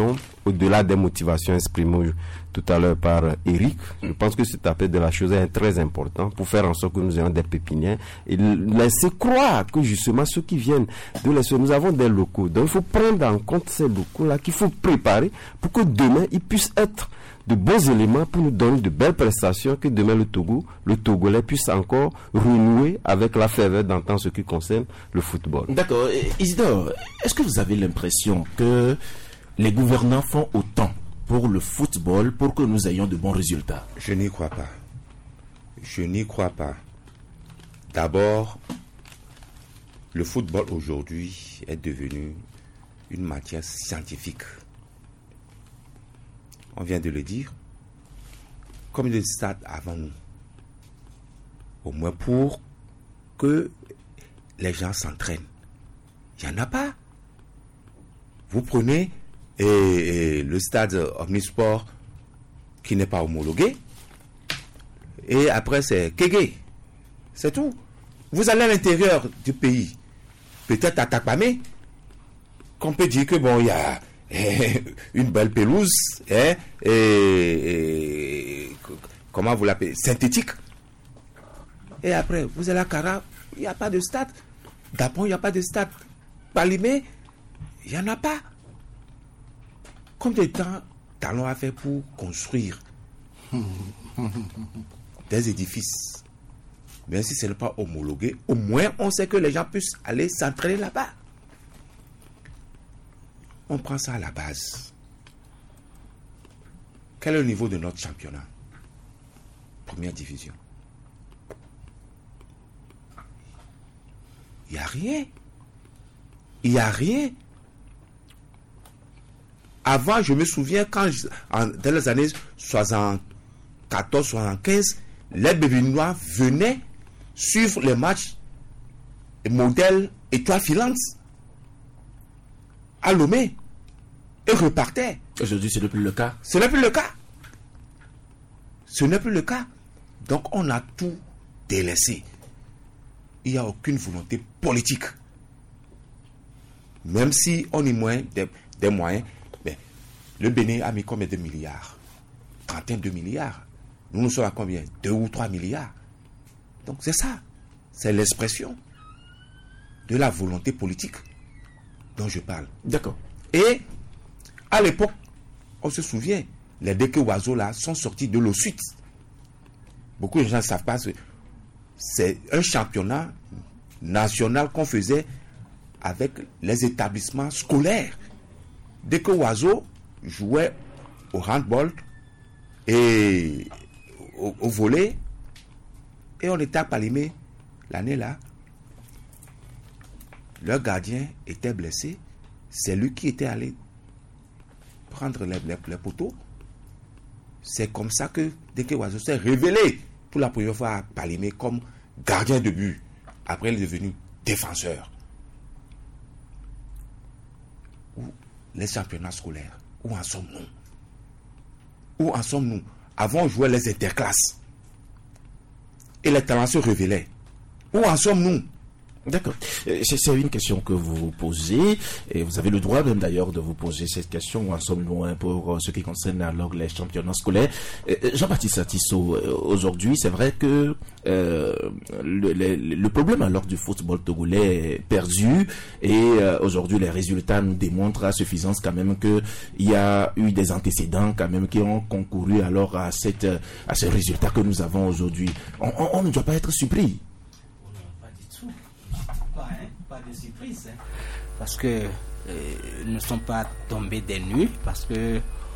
au-delà des motivations exprimées tout à l'heure par Eric, je pense que cet appel de la chose est très important pour faire en sorte que nous ayons des pépinières et laisser croire que justement ceux qui viennent de l'extérieur, nous avons des locaux. Donc il faut prendre en compte ces locaux-là qu'il faut préparer pour que demain ils puissent être de bons éléments pour nous donner de belles prestations, que demain le Togolais puisse encore renouer avec la ferveur d'antan ce qui concerne le football. D'accord. Isidore, est-ce que vous avez l'impression que les gouvernants font autant pour le football pour que nous ayons de bons résultats? Je n'y crois pas. Je n'y crois pas. D'abord, le football aujourd'hui est devenu une matière scientifique. On vient de le dire. Comme le stade avant nous. Au moins pour que les gens s'entraînent. Il n'y en a pas. Vous prenez le stade Omnisport qui n'est pas homologué. Et après c'est Kégué. C'est tout. Vous allez à l'intérieur du pays. Peut-être à Takpamé. Qu'on peut dire que bon, il y a une belle pelouse, comment vous l'appelez, synthétique. Et après, vous allez à Kara, il n'y a pas de stade. Dapon, il n'y a pas de stade. Palimé, il n'y en a pas. Combien de temps Talon a fait pour construire des édifices? Même si ce n'est pas homologué, au moins on sait que les gens puissent aller s'entraîner là-bas. On prend ça à la base. Quel est le niveau de notre championnat? Première division. Il n'y a rien. Il n'y a rien. Avant, je me souviens, dans les années 74-75, les Bévinois venaient suivre les matchs modèle étoile filante à Lomé et repartaient. Aujourd'hui, ce n'est plus le cas. Ce n'est plus le cas. Ce n'est plus le cas. Donc, on a tout délaissé. Il n'y a aucune volonté politique. Même si on y moins des moyens, mais le Bénin a mis combien de milliards? 32 milliards. Nous sommes à combien? 2 ou 3 milliards. Donc, c'est ça. C'est l'expression de la volonté politique dont je parle. D'accord. Et à l'époque, on se souvient, les Deke Oiseaux là sont sortis de l'eau suite. Beaucoup de gens ne savent pas. C'est un championnat national qu'on faisait avec les établissements scolaires. Deke Oiseaux jouait au handball et au volley. Et on était à Palimé l'année là. Leur gardien était blessé. C'est lui qui était allé prendre les poteaux. C'est comme ça que Deke Oiseau s'est révélé pour la première fois à Palimé comme gardien de but. Après, il est devenu défenseur. Les championnats scolaires, où en sommes-nous? Où en sommes-nous? Avant, on jouait les interclasses. Et les talents se révélaient. Où en sommes-nous? D'accord. C'est une question que vous posez, et vous avez le droit même d'ailleurs de vous poser cette question, où en sommes-nous pour ce qui concerne alors les championnats scolaires. Jean-Baptiste Atisso, aujourd'hui, c'est vrai que le problème alors du football togolais est perdu, et aujourd'hui les résultats nous démontrent à suffisance quand même que il y a eu des antécédents quand même qui ont concouru alors à ces résultats que nous avons aujourd'hui. On ne doit pas être surpris. Pas de surprise, parce que nous ne sommes pas tombés des nues, parce que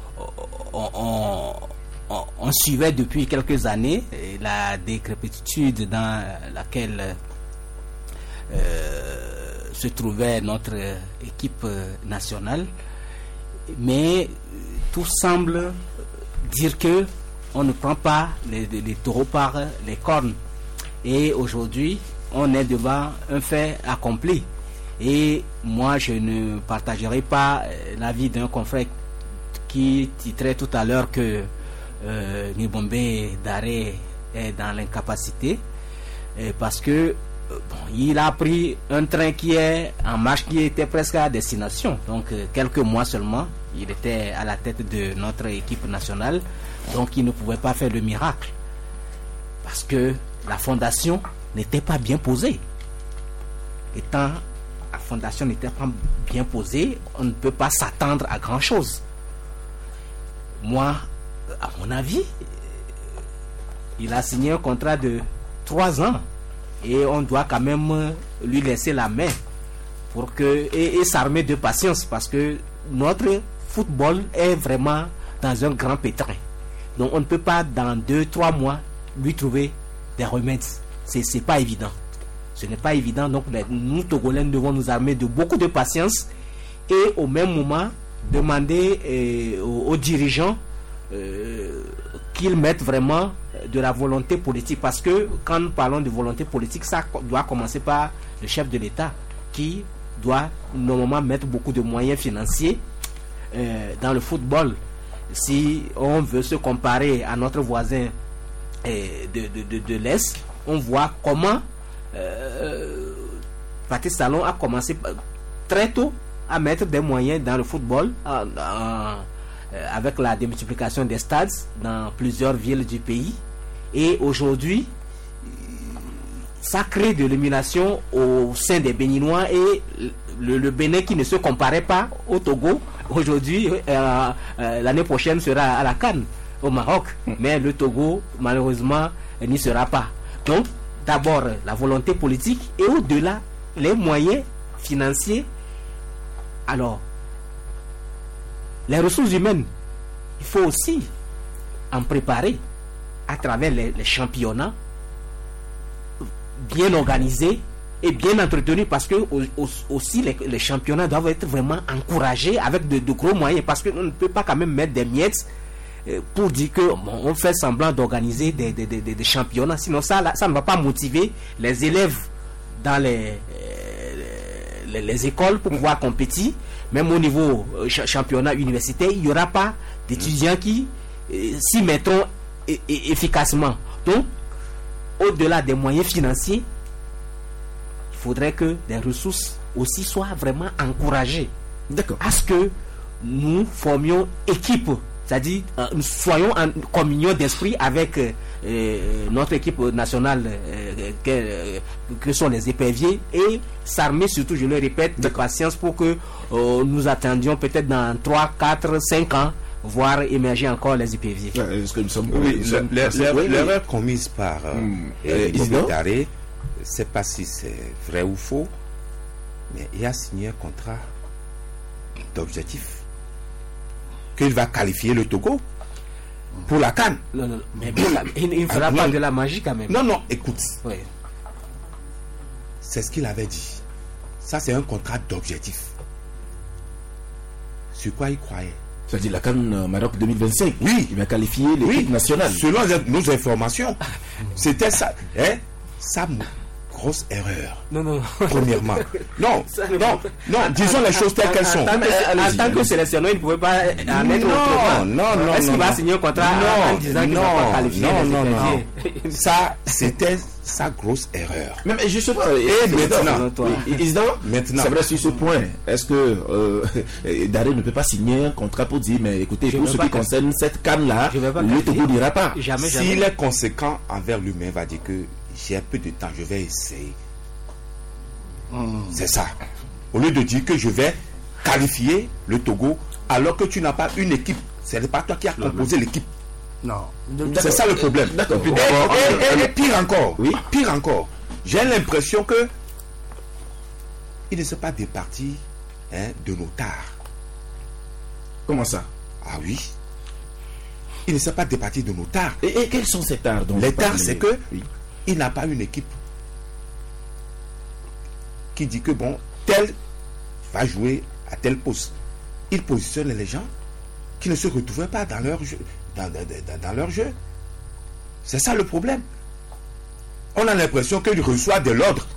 on suivait depuis quelques années la décrépitude dans laquelle se trouvait notre équipe nationale, mais tout semble dire que on ne prend pas les taureaux par les cornes, et aujourd'hui on est devant un fait accompli. Et moi, je ne partagerai pas l'avis d'un confrère qui titrait tout à l'heure que Nibombe Daré est dans l'incapacité, parce que il a pris un train qui est en marche, qui était presque à destination. Donc, quelques mois seulement, Il était à la tête de notre équipe nationale, donc il ne pouvait pas faire le miracle. Parce que la fondation n'était pas bien posée. Étant la fondation n'était pas bien posée, on ne peut pas s'attendre à grand chose. Moi, à mon avis, il a signé un contrat de 3 ans et on doit quand même lui laisser la main pour que et s'armer de patience, parce que notre football est vraiment dans un grand pétrin. Donc on ne peut pas dans 2-3 mois lui trouver des remèdes. C'est pas évident. Ce n'est pas évident. Donc nous Togolais devons nous armer de beaucoup de patience et au même moment demander aux dirigeants qu'ils mettent vraiment de la volonté politique, parce que quand nous parlons de volonté politique, ça doit commencer par le chef de l'État qui doit normalement mettre beaucoup de moyens financiers dans le football. Si on veut se comparer à notre voisin de l'Est, on voit comment Patrice Talon a commencé très tôt à mettre des moyens dans le football avec la démultiplication des stades dans plusieurs villes du pays. Et aujourd'hui, ça crée de l'émulation au sein des Béninois, et le Bénin qui ne se comparait pas au Togo, aujourd'hui, l'année prochaine sera à la CAN au Maroc. Mais le Togo, malheureusement, n'y sera pas. Donc, d'abord, la volonté politique et au-delà, les moyens financiers. Alors, les ressources humaines, il faut aussi en préparer à travers les championnats bien organisés et bien entretenus, parce que aussi les championnats doivent être vraiment encouragés avec de gros moyens, parce qu'on ne peut pas quand même mettre des miettes pour dire que on fait semblant d'organiser des championnats, sinon ça ne va pas motiver les élèves dans les écoles pour pouvoir compétir. Même au niveau championnat universitaire, il n'y aura pas d'étudiants qui s'y mettront efficacement. Donc, au-delà des moyens financiers, il faudrait que les ressources aussi soient vraiment encouragées. D'accord. À ce que nous formions équipe, c'est-à-dire nous soyons en communion d'esprit avec notre équipe nationale que sont les éperviers, et s'armer surtout, je le répète, de patience pour que nous attendions peut-être dans 3, 4, 5 ans voir émerger encore les éperviers. Est-ce que nous sommes... L'erreur commise par Mohamed Daré, c'est pas si c'est vrai ou faux, mais il a signé un contrat d'objectif qu'il va qualifier le Togo pour la CAN. Non, mais il ne fera pas de la magie quand même. Non, écoute. Oui. C'est ce qu'il avait dit. Ça, c'est un contrat d'objectif. Sur quoi il croyait? C'est-à-dire la CAN Maroc 2025. Oui. Il va qualifier l'équipe nationale. Selon nos informations, c'était ça. Ça, grosse erreur. Non. Premièrement. Non, disons les choses telles qu'elles sont. En tant que sélectionneur, il ne pouvait pas en être autrement. Non. Est-ce qu'il va signer un contrat en disant qu'il ne va pas qualifier non. Ça, c'était sa grosse erreur. Même justement, maintenant, c'est vrai sur ce point. Est-ce que Daré ne peut pas signer un contrat pour dire, mais écoutez, pour ce qui concerne cette CAN-là, le Togo n'ira pas. S'il est conséquent envers lui-même, il va dire que j'ai un peu de temps, je vais essayer. C'est ça. Au lieu de dire que je vais qualifier le Togo alors que tu n'as pas une équipe, ce n'est pas toi qui as composé l'équipe. Non. C'est ça le problème. D'accord. Et pire encore, j'ai l'impression que il ne s'est pas départi de nos tares. Comment ça? Ah oui. Il ne s'est pas départi de nos tares. Et quels sont ces tares? Les tares, c'est que il n'a pas une équipe qui dit que bon, tel va jouer à tel poste. Il positionne les gens qui ne se retrouvaient pas dans leur jeu. Dans leur jeu. C'est ça le problème. On a l'impression qu'il reçoit de l'ordre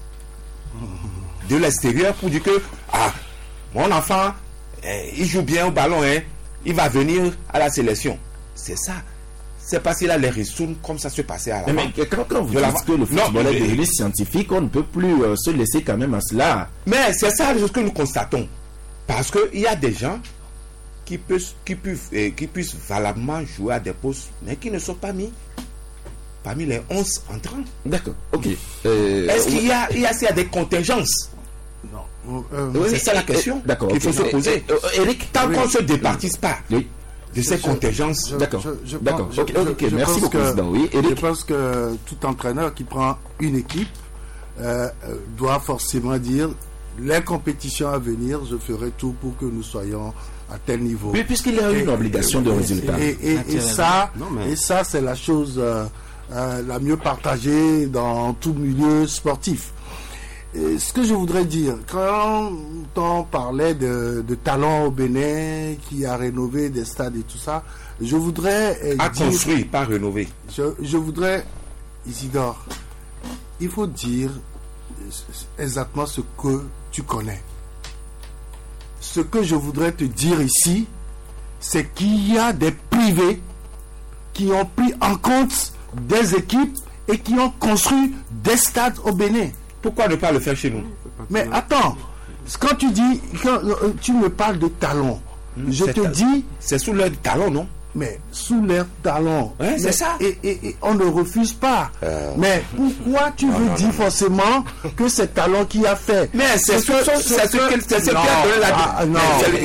de l'extérieur pour dire que mon enfant, il joue bien au ballon, il va venir à la sélection. C'est ça. C'est parce qu'il a les ressources comme ça se passait à la Mais quand vous dites que le football est devenu scientifique, on ne peut plus se laisser quand même à cela. Mais c'est ça ce que nous constatons. Parce qu'il y a des gens qui puissent valablement jouer à des postes, mais qui ne sont pas mis parmi les 11 entrants. D'accord, ok. Est-ce qu'il y a des contingences? Non. C'est ça la question qu'il faut se poser. Eric, tant qu'on ne se départisse pas de ces contingences. D'accord. Ok, merci beaucoup, président. Oui, Eric. Je pense que tout entraîneur qui prend une équipe doit forcément dire les compétitions à venir, je ferai tout pour que nous soyons à tel niveau. Oui, puisqu'il y a une obligation de résultat. Et ça, c'est la chose la mieux partagée dans tout milieu sportif. Et ce que je voudrais dire, quand on parlait de talent au Bénin, qui a rénové des stades et tout ça, je voudrais construit, pas rénové. Je voudrais, Isidore, il faut dire exactement ce que tu connais. Ce que je voudrais te dire ici, c'est qu'il y a des privés qui ont pris en compte des équipes et qui ont construit des stades au Bénin. Pourquoi ne pas le faire chez nous? Mais attends, quand tu me parles de talent, je te dis... C'est sous leur talon, non? Mais sous leur talon. Ouais, c'est ça. Et on ne refuse pas. Mais pourquoi tu veux dire forcément que c'est talent qui a fait? Mais c'est ce que la... Non,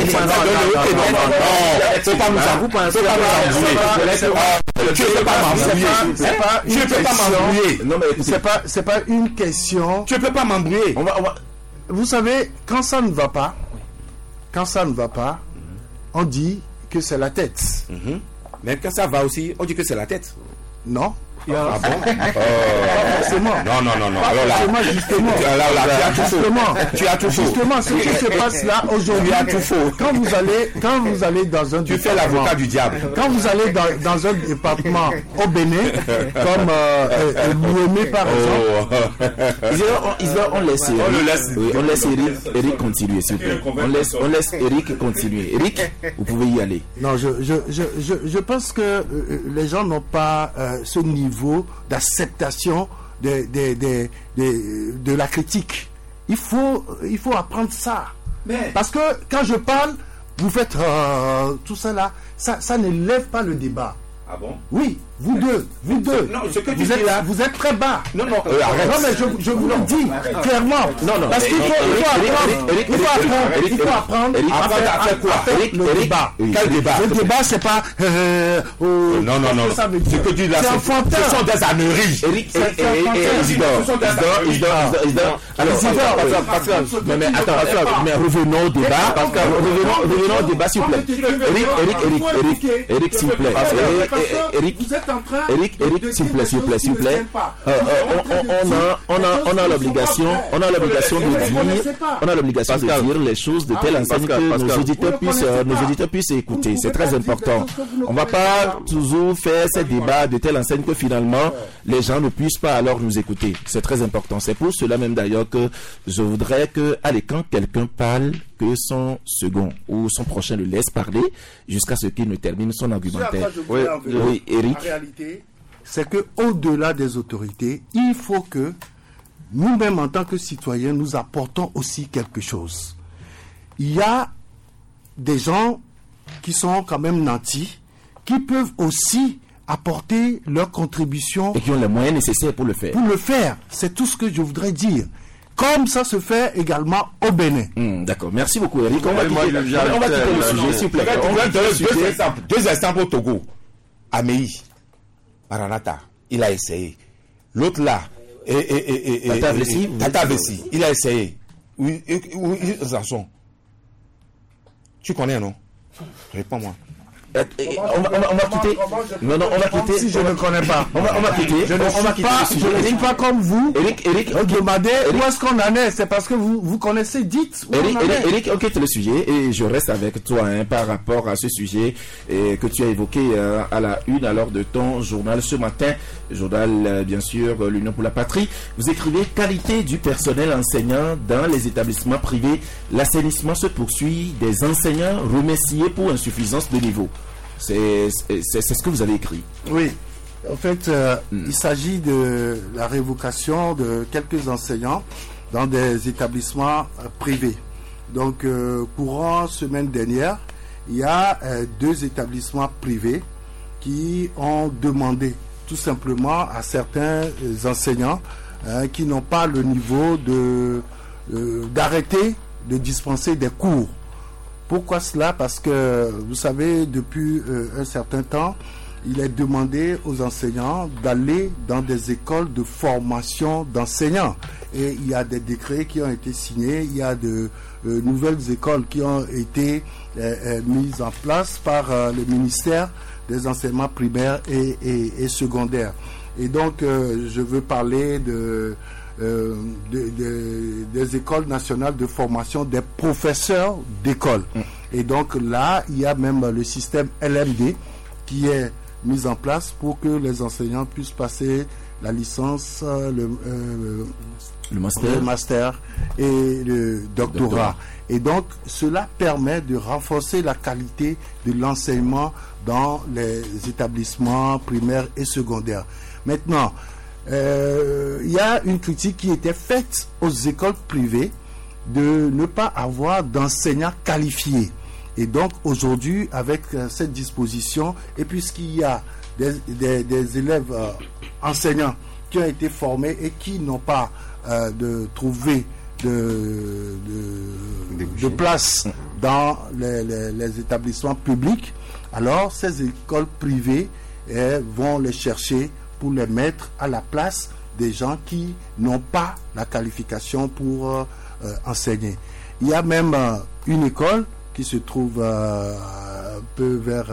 c'est pas nous tu peux pas m'embrouiller. Non, mais c'est pas une question. Tu peux pas m'embrouiller. Vous savez, quand ça ne va pas, on dit que c'est la tête. Mais quand ça va aussi, on dit que c'est la tête. Non. Ah bon? Forcément. Non. Alors là, justement. Tu as tout faux. Justement, ce qui se passe là aujourd'hui, tu as tout faux. Quand vous allez dans un tu fais l'avocat du diable. Quand vous allez dans un département au Bénin, comme Louémé par exemple, on laisse Eric continuer, s'il vous plaît. On laisse Eric continuer. Eric, vous pouvez y aller. Non, je pense que les gens n'ont pas ce niveau d'acceptation de la critique. Il faut apprendre ça. Mais... Parce que quand je parle, vous faites tout ça là, ça ne lève pas le débat. Ah bon? Oui, vous deux. Non, ce que tu dis là, vous êtes très bas. Non, arrête. Non, mais je vous le dis clairement. Non. Parce qu'il faut apprendre à faire quoi? Le débat. Quel débat? Le débat, c'est pas. Non. Ce que tu dis là, ce sont des âneries. Isidore. Mais attends, mais revenons au débat. Revenons au débat, s'il vous plaît. Eric, s'il vous plaît. Eric, s'il vous plaît. On a l'obligation de dire les choses de telle enseigne que nos auditeurs puissent écouter. C'est très important. On ne va pas toujours faire ces débats de telle enseigne que finalement les gens ne puissent pas alors nous écouter. C'est très important. C'est pour cela même d'ailleurs que je voudrais que, allez, quand quelqu'un parle, que son second ou son prochain le laisse parler jusqu'à ce qu'il ne termine son argumentaire. Oui, Eric. La réalité, c'est que au-delà des autorités, il faut que nous-mêmes, en tant que citoyens, nous apportons aussi quelque chose. Il y a des gens qui sont quand même nantis, qui peuvent aussi apporter leur contribution. Et qui ont les moyens nécessaires pour le faire. C'est tout ce que je voudrais dire. Comme ça se fait également au Bénin. D'accord, merci beaucoup Eric. On va quitter le sujet, s'il vous plaît. Deux exemples au Togo. Amei, Maranatha, il a essayé. L'autre là, Tata Vessi, il a essayé. Où ils en sont? Tu connais, non? Réponds-moi. On va quitter. Non, on va quitter. Si je ne connais pas. On va quitter. Je ne suis pas comme vous. Eric, demandez où est-ce qu'on en est. C'est parce que vous connaissez, dites. Eric, on quitte le sujet et je reste avec toi par rapport à ce sujet que tu as évoqué à la une alors de ton journal ce matin. Journal, bien sûr, l'Union pour la Patrie. Vous écrivez qualité du personnel enseignant dans les établissements privés. L'assainissement se poursuit. Des enseignants remerciés pour insuffisance de niveau. C'est ce que vous avez écrit. Oui. En fait, il s'agit de la révocation de quelques enseignants dans des établissements privés. Donc, courant semaine dernière, il y a 2 établissements privés qui ont demandé tout simplement à certains enseignants qui n'ont pas le niveau d'arrêter de dispenser des cours. Pourquoi cela? Parce que, vous savez, depuis un certain temps, il est demandé aux enseignants d'aller dans des écoles de formation d'enseignants. Et il y a des décrets qui ont été signés, il y a de nouvelles écoles qui ont été mises en place par le ministère des enseignements primaires et secondaires. Et donc, je veux parler des écoles nationales de formation des professeurs d'école. Et donc là, il y a même le système LMD qui est mis en place pour que les enseignants puissent passer la licence, le master et le doctorat. Et donc, cela permet de renforcer la qualité de l'enseignement dans les établissements primaires et secondaires. Maintenant, il y a une critique qui était faite aux écoles privées de ne pas avoir d'enseignants qualifiés. Et donc aujourd'hui, avec cette disposition, et puisqu'il y a des élèves enseignants qui ont été formés et qui n'ont pas trouvé de place dans les établissements publics, alors ces écoles privées vont les chercher pour les mettre à la place des gens qui n'ont pas la qualification pour enseigner. Il y a même une école qui se trouve un peu vers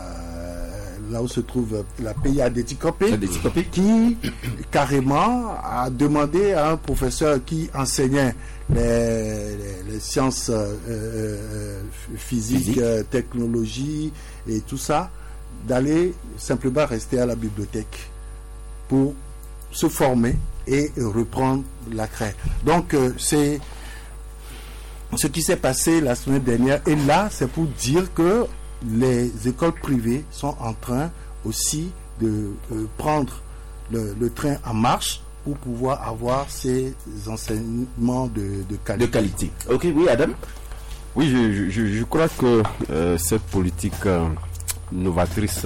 là où se trouve la PIA d'Etikopé, qui carrément a demandé à un professeur qui enseignait les sciences physiques, technologie et tout ça, d'aller simplement rester à la bibliothèque pour se former et reprendre la craie. Donc c'est ce qui s'est passé la semaine dernière. Et là, c'est pour dire que les écoles privées sont en train aussi de prendre le train en marche pour pouvoir avoir ces enseignements de qualité. Ok, oui, Adam? Oui, je crois que cette politique novatrice,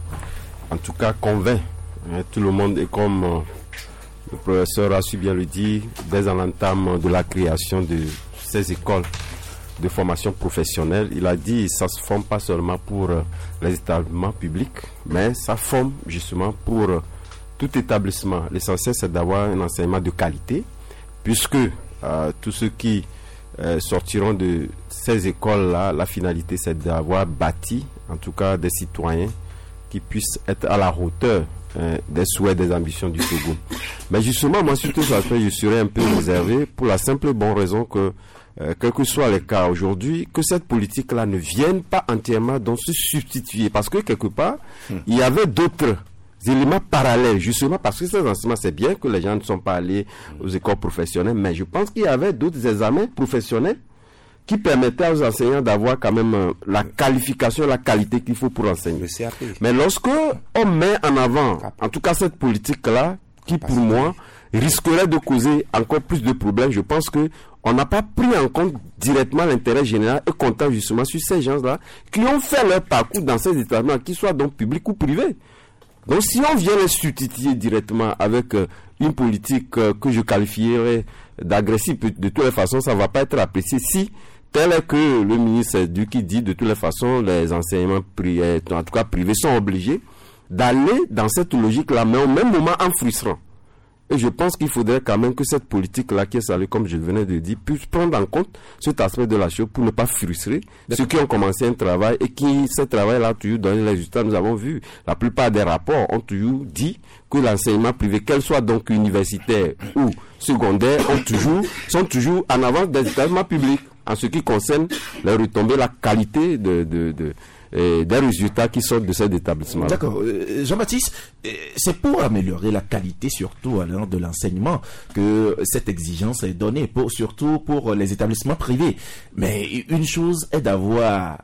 en tout cas, convainc tout le monde. Et comme le professeur a su bien le dire, dès à l'entame de la création de ces écoles de formation professionnelle, il a dit ça se forme pas seulement pour les établissements publics, mais ça forme justement pour tout établissement. L'essentiel, c'est d'avoir un enseignement de qualité, puisque tous ceux qui sortiront de ces écoles-là, la finalité, c'est d'avoir bâti, en tout cas, des citoyens qui puissent être à la hauteur des souhaits, des ambitions du Togo. Mais justement, moi, sur tout ça, je serais un peu réservé pour la simple et bonne raison que quel que soit le cas aujourd'hui, que cette politique-là ne vienne pas entièrement donc se substituer. Parce que quelque part, il y avait d'autres éléments parallèles, justement parce que ces enseignements, c'est bien que les gens ne sont pas allés aux écoles professionnelles, mais je pense qu'il y avait d'autres examens professionnels qui permettaient aux enseignants d'avoir quand même la qualification, la qualité qu'il faut pour enseigner. Mais lorsque on met en avant, en tout cas cette politique-là, qui pour moi risquerait de causer encore plus de problèmes, je pense que on n'a pas pris en compte directement l'intérêt général et comptant justement sur ces gens-là qui ont fait leur parcours dans ces établissements, qu'ils soient donc publics ou privés. Donc si on vient les substituer directement avec une politique que je qualifierais d'agressive, de toutes les façons, ça ne va pas être apprécié. Si tel est que le ministre Duki dit, de toutes les façons, les enseignements privés, en tout cas privés, sont obligés d'aller dans cette logique-là, mais au même moment en frustrant. Et je pense qu'il faudrait quand même que cette politique-là, qui est saluée, comme je venais de dire, puisse prendre en compte cet aspect de la chose pour ne pas frustrer ceux qui ont commencé un travail et qui, ce travail-là, a toujours donné les résultats. Nous avons vu, la plupart des rapports ont toujours dit que l'enseignement privé, qu'elle soit donc universitaire ou secondaire, sont toujours en avance des établissements publics en ce qui concerne les retombées, la qualité des résultats qui sortent de cet établissement. D'accord. Jean-Baptiste, c'est pour améliorer la qualité surtout alors, de l'enseignement que cette exigence est donnée, surtout pour les établissements privés. Mais une chose est d'avoir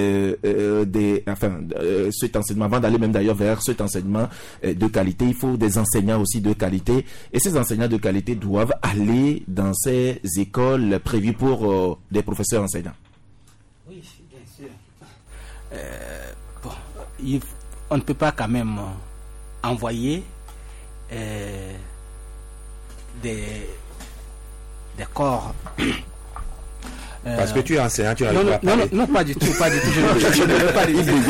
cet enseignement, avant d'aller même d'ailleurs vers cet enseignement de qualité, il faut des enseignants aussi de qualité. Et ces enseignants de qualité doivent aller dans ces écoles prévues pour des professeurs enseignants. Oui, bien sûr. on ne peut pas quand même envoyer des corps. Parce que tu es enseignant, tu n'as pas parlé. Non, pas du tout. Je ne veux pas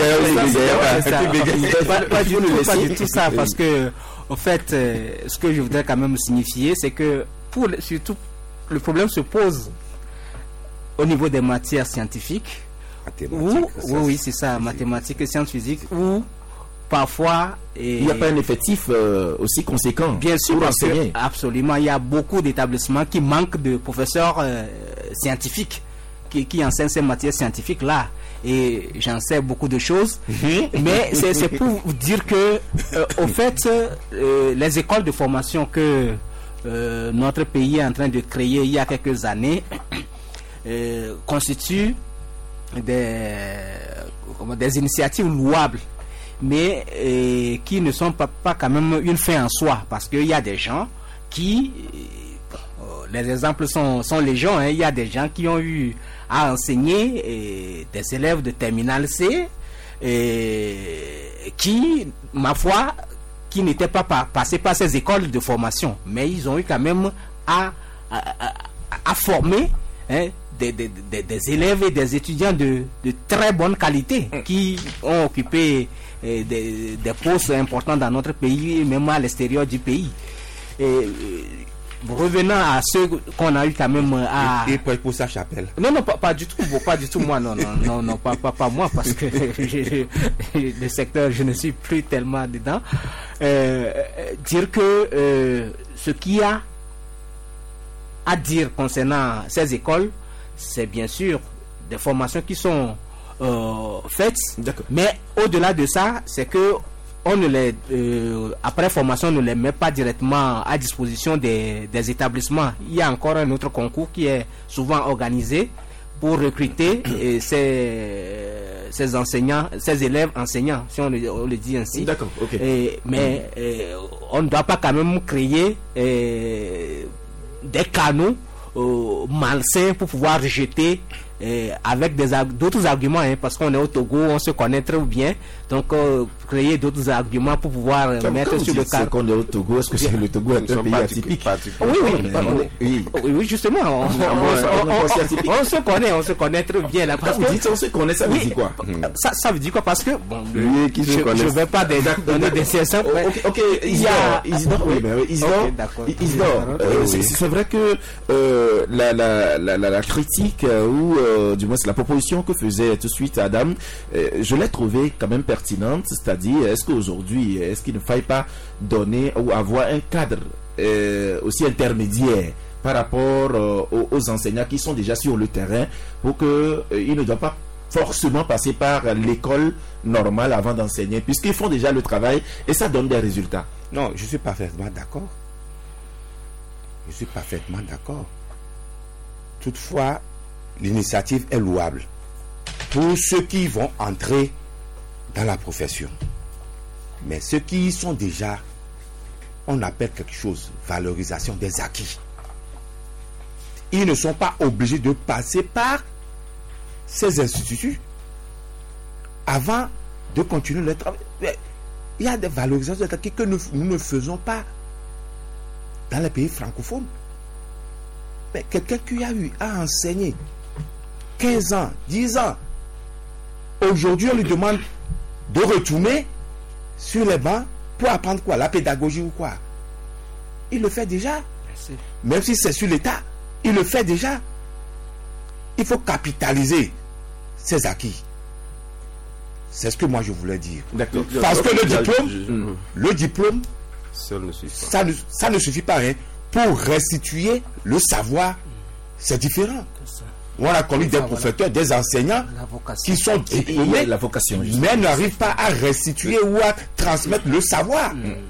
dire tout ça, parce que, en fait, ce que je voudrais quand même signifier, c'est que surtout le problème se pose au niveau des matières scientifiques. Oui, c'est ça, mathématiques et sciences physiques, où parfois il n'y a pas un effectif aussi conséquent. Bien sûr, parce que, absolument, il y a beaucoup d'établissements qui manquent de professeurs scientifiques qui enseignent ces matières scientifiques là, et j'en sais beaucoup de choses, mais c'est pour vous dire que au fait les écoles de formation que notre pays est en train de créer il y a quelques années constituent des initiatives louables, mais qui ne sont pas quand même une fin en soi, parce qu'il y a des gens qui, les exemples sont légion, il y a des gens qui ont eu à enseigner des élèves de terminale C qui, ma foi, qui n'étaient pas passés par ces écoles de formation, mais ils ont eu quand même à former des élèves et des étudiants de très bonne qualité qui ont occupé des postes importants dans notre pays, même à l'extérieur du pays. Revenant à ceux qu'on a eu quand même à... Et pour sa chapelle. Non, pas du tout, moi, non, pas moi, parce que le secteur, je ne suis plus tellement dedans. Dire que ce qu'il y a à dire concernant ces écoles, c'est bien sûr des formations qui sont faites, mais au-delà de ça, c'est que on ne les après formation, on ne les met pas directement à disposition des établissements. Il y a encore un autre concours qui est souvent organisé pour recruter ces enseignants, ces élèves enseignants, si on le dit ainsi. D'accord, ok. Mais on ne doit pas quand même créer des canaux malsains pour pouvoir rejeter avec d'autres arguments, parce qu'on est au Togo, on se connaît très bien, donc créer d'autres arguments pour pouvoir mettre sur le carreau. Qu'on est au Togo, est-ce que c'est le Togo est un pays atypique? Oui, justement, on se connaît très bien là. Parce que on se connaît, ça veut dire quoi? Ça veut dire quoi? Parce que bon, je ne vais pas donner des exceptions. Ok, Isidore, c'est vrai que la critique ou du moins c'est la proposition que faisait tout de suite Adam, je l'ai trouvée quand même pertinente, c'est-à-dire est-ce qu'aujourd'hui, est-ce qu'il ne faille pas donner ou avoir un cadre aussi intermédiaire par rapport aux enseignants qui sont déjà sur le terrain, pour qu'ils ne doivent pas forcément passer par l'école normale avant d'enseigner, puisqu'ils font déjà le travail et ça donne des résultats. Non, je suis parfaitement d'accord. Toutefois, l'initiative est louable pour ceux qui vont entrer dans la profession. Mais ceux qui y sont déjà, on appelle quelque chose, valorisation des acquis. Ils ne sont pas obligés de passer par ces instituts avant de continuer le travail. Il y a des valorisations des acquis que nous ne faisons pas dans les pays francophones. Mais quelqu'un qui a eu à enseigner 15 ans, 10 ans, aujourd'hui on lui demande de retourner sur les bancs pour apprendre quoi? La pédagogie ou quoi? Il le fait déjà. Merci. Même si c'est sur l'État, il le fait déjà. Il faut capitaliser ses acquis. C'est ce que moi je voulais dire. D'accord. Parce que le diplôme, ça ne suffit pas. Hein. Pour restituer le savoir, c'est différent. On a connu des professeurs, des enseignants qui sont diplômés, mais n'arrivent pas à restituer ou à transmettre le savoir.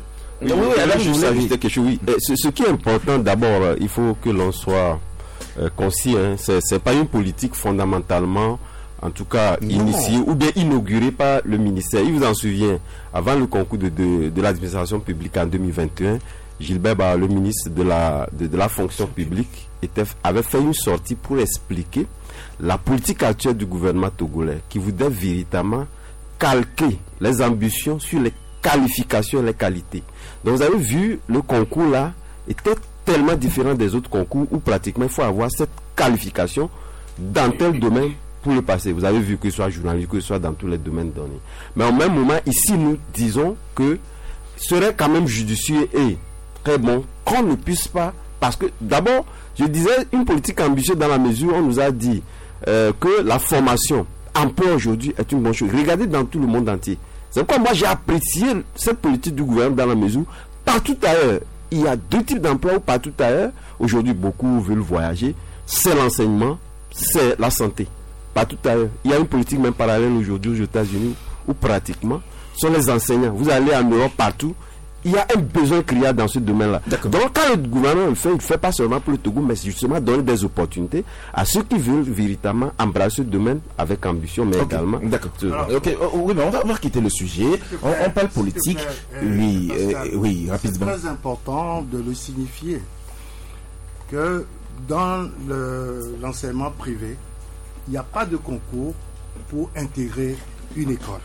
Ce qui est important, d'abord, il faut que l'on soit concis. C'est pas une politique fondamentalement, en tout cas initiée ou bien inaugurée par le ministère. Il vous en souvient, avant le concours de l'administration publique en 2021, Gilbert Ba, le ministre de la fonction publique, avait fait une sortie pour expliquer la politique actuelle du gouvernement togolais qui voudrait véritablement calquer les ambitions sur les qualifications et les qualités. Donc vous avez vu, le concours là était tellement différent des autres concours où pratiquement il faut avoir cette qualification dans tel domaine pour le passer. Vous avez vu que ce soit journaliste, que ce soit dans tous les domaines donnés. Mais au même moment, ici nous disons que ce serait quand même judicieux et très bon qu'on ne puisse pas, parce que d'abord, je disais une politique ambitieuse dans la mesure où on nous a dit que la formation emploi aujourd'hui est une bonne chose. Regardez dans tout le monde entier. C'est pourquoi moi j'ai apprécié cette politique du gouvernement dans la mesure partout ailleurs. Il y a deux types d'emplois partout ailleurs. Aujourd'hui, beaucoup veulent voyager. C'est l'enseignement, c'est la santé. Partout ailleurs. Il y a une politique même parallèle aujourd'hui aux États-Unis où pratiquement ce sont les enseignants. Vous allez en Europe partout. Il y a un besoin criard dans ce domaine-là. D'accord. Donc, quand le gouvernement le fait, il ne fait pas seulement pour le Togo, mais justement donner des opportunités à ceux qui veulent véritablement embrasser ce domaine avec ambition, mais également. D'accord. Oui, mais on va quitter le sujet. On parle politique. Oui, rapidement. C'est très important de le signifier que dans l'enseignement privé, il n'y a pas de concours pour intégrer une école.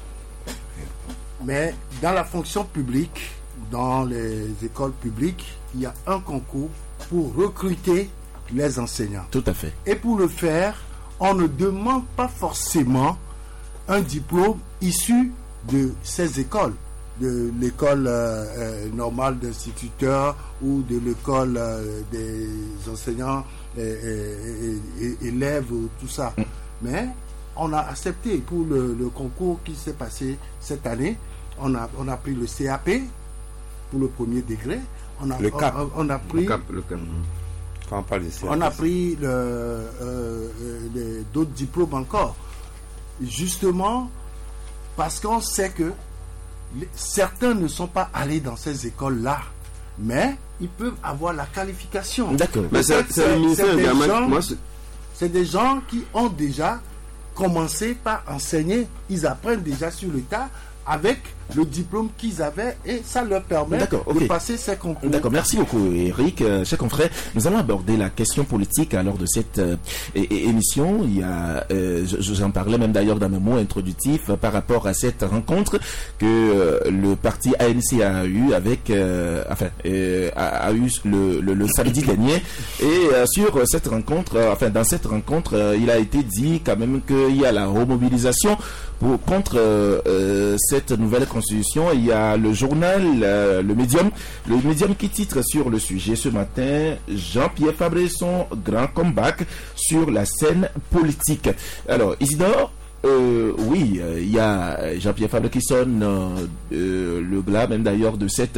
Mais dans la fonction publique, dans les écoles publiques, il y a un concours pour recruter les enseignants. Tout à fait. Et pour le faire, on ne demande pas forcément un diplôme issu de ces écoles, de l'école normale d'instituteurs ou de l'école des enseignants élèves, tout ça. Mais on a accepté pour le concours qui s'est passé cette année. On a pris le CAP pour le premier degré. Le CAP. On a pris. Quand on parle de CAP. On a pris d'autres diplômes encore. Justement parce qu'on sait que certains ne sont pas allés dans ces écoles-là, mais ils peuvent avoir la qualification. D'accord. Mais c'est le ministère également. C'est des gens qui ont déjà commencé par enseigner. Ils apprennent déjà sur le tas avec le diplôme qu'ils avaient et ça leur permet de passer ces concours. D'accord, merci beaucoup Eric. Chers confrères, nous allons aborder la question politique lors de cette émission. Il y a, j'en parlais même d'ailleurs dans mes mots introductifs par rapport à cette rencontre que le parti ANC a eu avec, a eu le samedi dernier. Et sur cette rencontre, dans cette rencontre, il a été dit quand même qu'il y a la remobilisation contre cette nouvelle constitution. Il y a le journal, le Médium qui titre sur le sujet ce matin: Jean-Pierre Fabré, son grand comeback sur la scène politique. Alors Isidore, oui, il y a Jean-Pierre Fabré qui sonne le glas même d'ailleurs de cette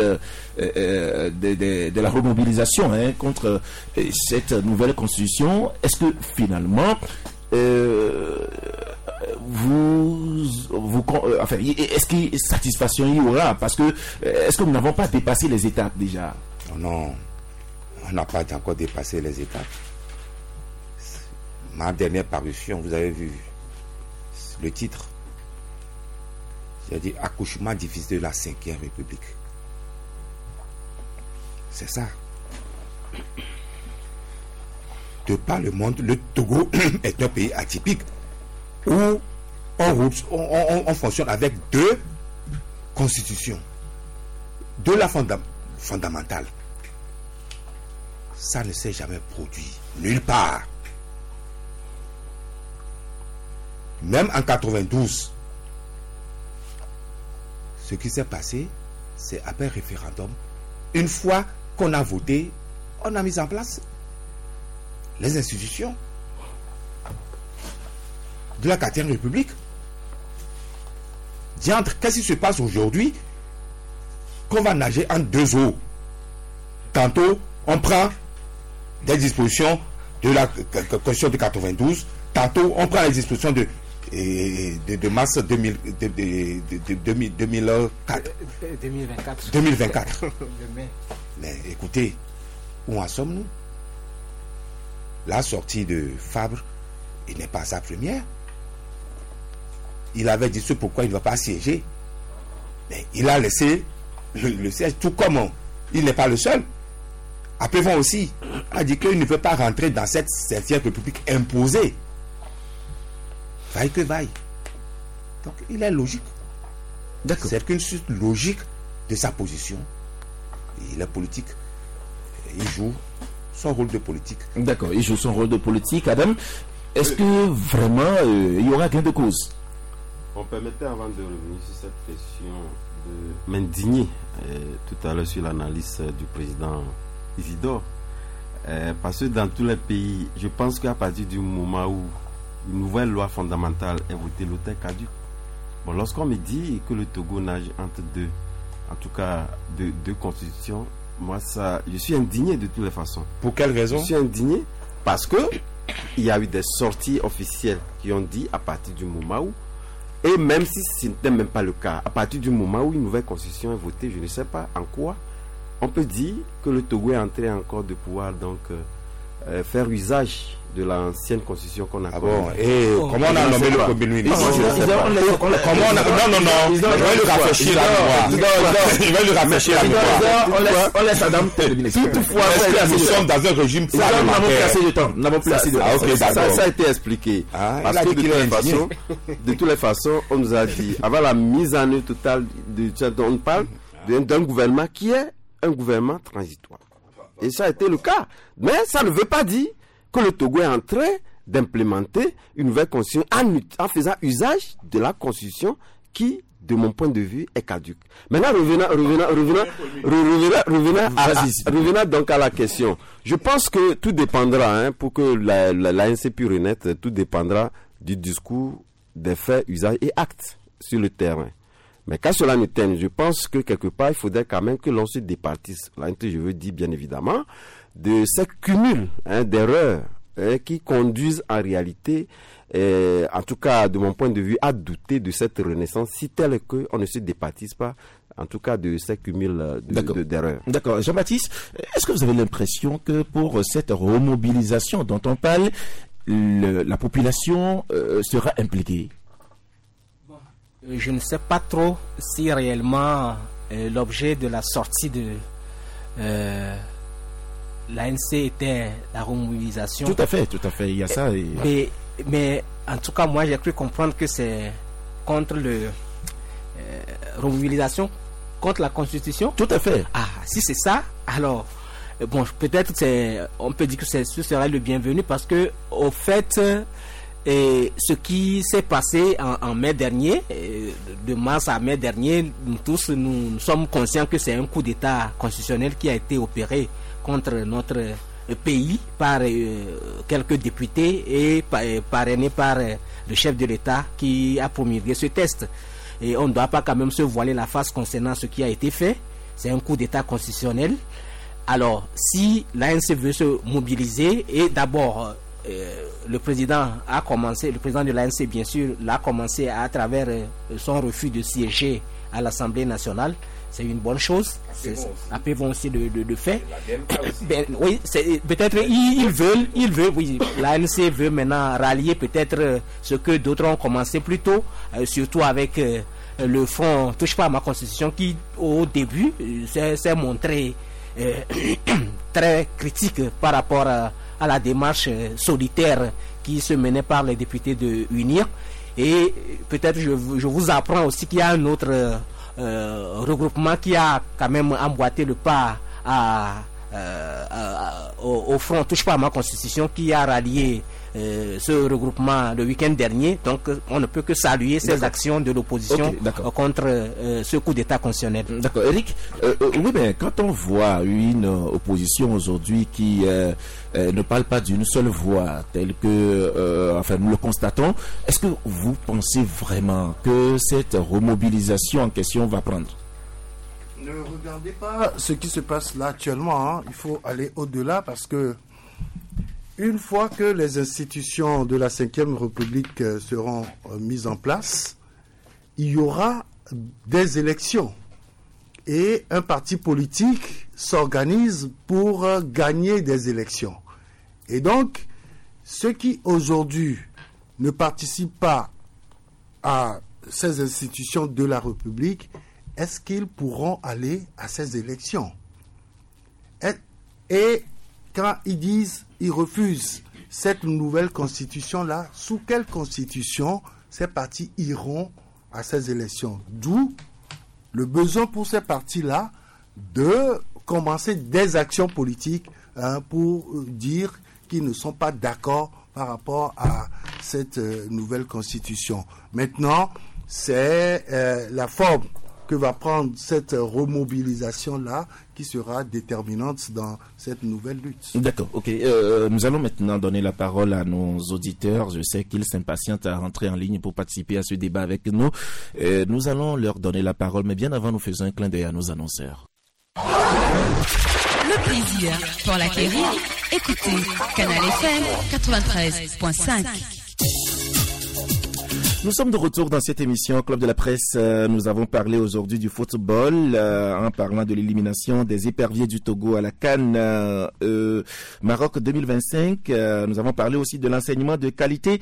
de la remobilisation contre cette nouvelle constitution. Est-ce que finalement est-ce que satisfaction il y aura, parce que est-ce que nous n'avons pas dépassé les étapes déjà? Non, on n'a pas encore dépassé les étapes. Ma dernière parution, vous avez vu le titre, j'ai dit accouchement difficile de la 5e République. C'est ça. De par le monde, le Togo est un pays atypique où on fonctionne avec deux constitutions, de la fondamentale. Ça ne s'est jamais produit nulle part. Même en 92, ce qui s'est passé, c'est après référendum. Une fois qu'on a voté, on a mis en place les institutions de la 4e République. Diantre, qu'est-ce qui se passe aujourd'hui qu'on va nager en deux eaux? Tantôt, on prend des dispositions de la Constitution de 92, tantôt, on prend les dispositions de mars 2024. Mais écoutez, où en sommes-nous? La sortie de Fabre, il n'est pas sa première. Il avait dit ce pourquoi il ne va pas siéger. Mais il a laissé le siège, tout comme il n'est pas le seul. Après, aussi a dit qu'il ne veut pas rentrer dans cette 5e République imposée vaille que vaille. Donc il est logique. D'accord. C'est qu'une suite logique de sa position. Il est politique. Il joue son rôle de politique. D'accord, il joue son rôle de politique. Adam, est-ce que vraiment il y aura gain de cause? On permettait avant de revenir sur cette question de m'indigner tout à l'heure sur l'analyse du président Isidore. Parce que dans tous les pays, je pense qu'à partir du moment où une nouvelle loi fondamentale est votée, l'autre est caduque. Bon, lorsqu'on me dit que le Togo nage entre deux, en tout cas deux constitutions, moi je suis indigné de toutes les façons. Pour quelle raison? Je suis indigné parce que il y a eu des sorties officielles qui ont dit à partir du moment où, et même si ce n'était même pas le cas, à partir du moment où une nouvelle constitution est votée, je ne sais pas en quoi on peut dire que le Togo est en train encore de pouvoir donc faire usage de l'ancienne constitution qu'on a. Ah bon, et comment on a nommé le premier ministre? Comment on a... Non, je vais lui rafraîchir la mémoire. Je vais lui rafraîchir la mémoire. On laisse Adam terminer. Toutefois, nous sommes dans un régime parlementaire. Nous n'avons plus assez de temps. Ça a été expliqué. Parce que de toutes les façons, on nous a dit, avant la mise en œuvre totale on parle d'un gouvernement qui est un gouvernement transitoire. Et ça a été le cas. Mais ça ne veut pas dire que le Togo est en train d'implémenter une nouvelle constitution en faisant usage de la constitution qui, de mon point de vue, est caduque. Maintenant, revenons donc à la question. Je pense que tout dépendra, pour que l'ANC puisse renaître, tout dépendra du discours, des faits, usages et actes sur le terrain. Mais qu'à cela ne tienne, je pense que quelque part, il faudrait quand même que l'on se départisse, je veux dire bien évidemment, de ce cumul d'erreurs qui conduisent en réalité, en tout cas de mon point de vue, à douter de cette renaissance, si tel qu'on ne se départisse pas, en tout cas de ce cumul d'erreurs. D'accord. Jean-Baptiste, est-ce que vous avez l'impression que pour cette remobilisation dont on parle, la population sera impliquée? Je ne sais pas trop si réellement l'objet de la sortie de l'ANC était la remobilisation. Tout à fait, il y a ça. Mais en tout cas, moi j'ai cru comprendre que c'est contre remobilisation contre la Constitution. Tout à fait. Ah, si c'est ça, alors bon, peut-être on peut dire que ce serait le bienvenu parce que au fait. Et ce qui s'est passé en mai dernier, de mars à mai dernier, nous tous nous sommes conscients que c'est un coup d'État constitutionnel qui a été opéré contre notre pays par quelques députés et parrainé par le chef de l'État qui a promulgué ce texte. Et on ne doit pas quand même se voiler la face concernant ce qui a été fait. C'est un coup d'État constitutionnel. Alors, si l'ANC veut se mobiliser, et d'abord... le président de l'ANC bien sûr l'a commencé à travers son refus de siéger à l'Assemblée nationale. C'est une bonne chose. Après vont aussi de fait. Oui, peut-être ils veulent, oui, l'ANC veut maintenant rallier peut-être ce que d'autres ont commencé plus tôt, surtout avec le front Touche pas à ma constitution qui au début s'est montré très critique par rapport à la démarche solitaire qui se menait par les députés de UNIR. Et peut-être je vous apprends aussi qu'il y a un autre regroupement qui a quand même emboîté le pas au front Touche pas à ma constitution, qui a rallié ce regroupement le week-end dernier. Donc on ne peut que saluer ces actions de l'opposition contre ce coup d'État constitutionnel. D'accord. Eric, oui, mais quand on voit une opposition aujourd'hui qui ne parle pas d'une seule voix, telle que nous le constatons, est-ce que vous pensez vraiment que cette remobilisation en question va prendre? Ne regardez pas ce qui se passe là actuellement, il faut aller au-delà parce que une fois que les institutions de la Ve République seront mises en place, il y aura des élections et un parti politique s'organise pour gagner des élections. Et donc, ceux qui aujourd'hui ne participent pas à ces institutions de la République, est-ce qu'ils pourront aller à ces élections? Et quand ils disent, ils refusent cette nouvelle constitution-là, sous quelle constitution ces partis iront à ces élections. D'où le besoin pour ces partis-là de commencer des actions politiques pour dire qu'ils ne sont pas d'accord par rapport à cette nouvelle constitution. Maintenant, c'est la forme que va prendre cette remobilisation-là qui sera déterminante dans cette nouvelle lutte. D'accord, ok. Nous allons maintenant donner la parole à nos auditeurs. Je sais qu'ils s'impatientent à rentrer en ligne pour participer à ce débat avec nous. Nous allons leur donner la parole, mais bien avant, nous faisons un clin d'œil à nos annonceurs. Le plaisir pour l'acquérir, écoutez Canal FM 93.5. Nous sommes de retour dans cette émission Club de la Presse. Nous avons parlé aujourd'hui du football en parlant de l'élimination des éperviers du Togo à la CAN Maroc 2025. Nous avons parlé aussi de l'enseignement de qualité,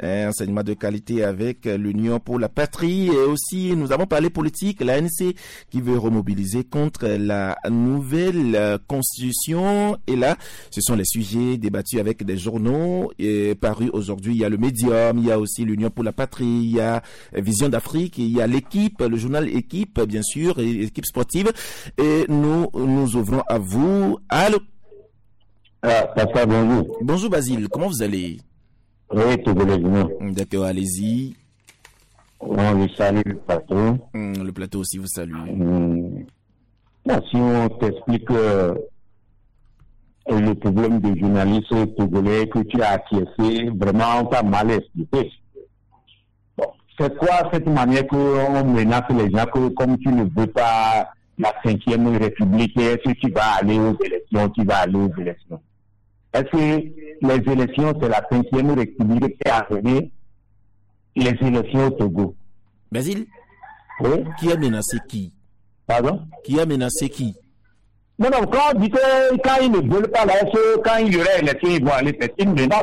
avec l'Union pour la patrie. Et aussi, nous avons parlé politique, l'ANC qui veut remobiliser contre la nouvelle constitution. Et là, ce sont les sujets débattus avec des journaux et parus aujourd'hui. Il y a le Médium, il y a aussi l'Union pour la patrie. Il y a Vision d'Afrique, il y a l'équipe, le journal Équipe, bien sûr, et l'équipe sportive. Et nous ouvrons à vous. Allô? Pascal, bonjour. Bonjour Basile, comment vous allez? Oui, tout va bien. D'accord, allez-y. On vous salue le plateau. Le plateau aussi vous salue. Si on t'explique le problème de journaliste togolais que tu as acquiescé, vraiment on t'a mal expliqué. C'est quoi cette manière qu'on menace les gens que comme tu ne veux pas la 5e République, est-ce que tu vas aller aux élections, Est-ce que les élections, c'est la 5e République qui a amené les élections au Togo? Basile? Oui? Qui a menacé qui? Pardon? Qui a menacé qui? Non, quand on dit que quand ils ne veulent pas là, quand il y aurait élection, ils vont aller faire une menace.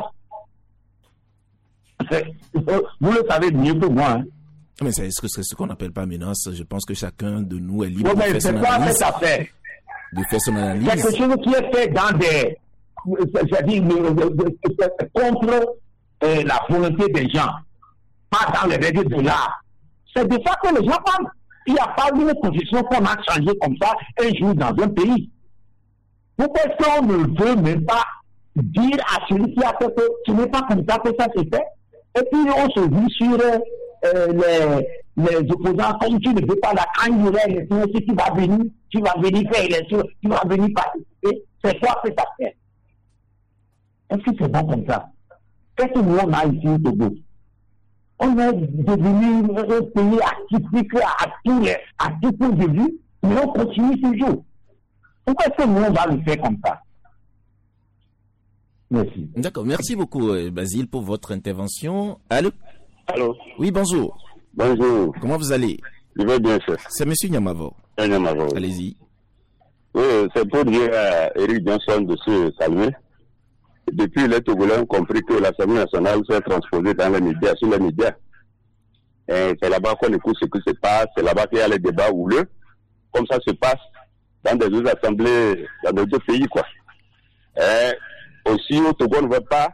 Vous le savez mieux que moi. Mais c'est ce qu'on n'appelle pas menace. Je pense que chacun de nous est libre de faire son analyse. De faire son analyse. Quelque chose qui est fait dans des... C'est-à-dire contre la volonté des gens, pas dans les règles de l'art. C'est de ça que les gens parlent. Il n'y a pas une position qu'on a changée comme ça un jour dans un pays. Pourquoi est-ce qu'on ne veut même pas dire à celui qui a fait que ce n'est pas comme ça que ça se fait? Et puis on se vit sur les opposants comme tu ne veux pas la candidature élection, si tu vas venir faire élection, tu vas venir participer. C'est quoi que ça fait? Est-ce que c'est bon comme ça? Qu'est-ce que nous on a ici au Togo? On est devenu un pays atypique à tout point de vue, mais on continue toujours. Pourquoi est-ce que nous on va le faire comme ça? Merci. D'accord, merci beaucoup Basile pour votre intervention. Allô? Allô? Oui, bonjour. Bonjour. Comment vous allez? Je vais bien, chef. C'est M. Nyamavo. Nyamavo. Allez-y. Oui, c'est pour dire à Eric Johnson de se calmer. Depuis, les Togolais ont compris que l'Assemblée nationale s'est transposée dans les médias, sur les médias. Et c'est là-bas qu'on écoute ce qui se passe, c'est là-bas qu'il y a les débats houleux. Comme ça se passe dans des autres assemblées, dans d'autres pays, quoi. Et aussi, au Togo, on ne veut pas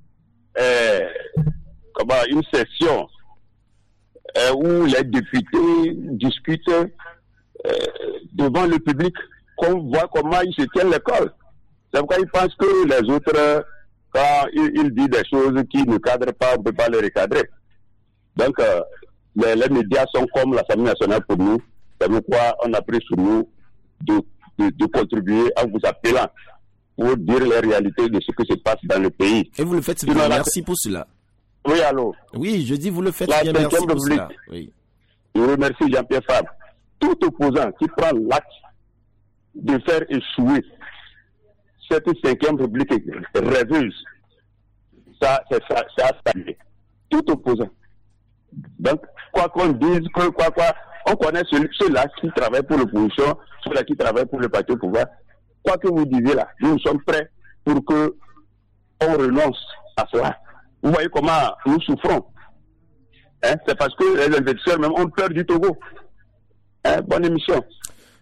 une session où les députés discutent devant le public, qu'on voit comment ils se tiennent l'école. C'est pourquoi ils pensent que les autres, quand ils disent des choses qui ne cadrent pas, on ne peut pas les recadrer. Donc, les médias sont comme l'Assemblée nationale pour nous. C'est pourquoi on a pris sur nous de contribuer en vous appelant pour dire les réalités de ce qui se passe dans le pays. Et vous le faites bien, merci pour cela. Oui, allô? Oui, je dis vous le faites bien, merci pour cela. Oui. Je remercie Jean-Pierre Fabre. Tout opposant qui prend l'acte de faire échouer cette 5e République rêveuse, ça a stagné. Tout opposant. Donc, quoi qu'on dise, on connaît ceux-là qui travaillent pour l'opposition, ceux-là qui travaillent pour le parti au pouvoir. Quoi que vous disiez là, nous sommes prêts pour que on renonce à cela. Vous voyez comment nous souffrons. C'est parce que les investisseurs même ont peur du Togo. Bonne émission.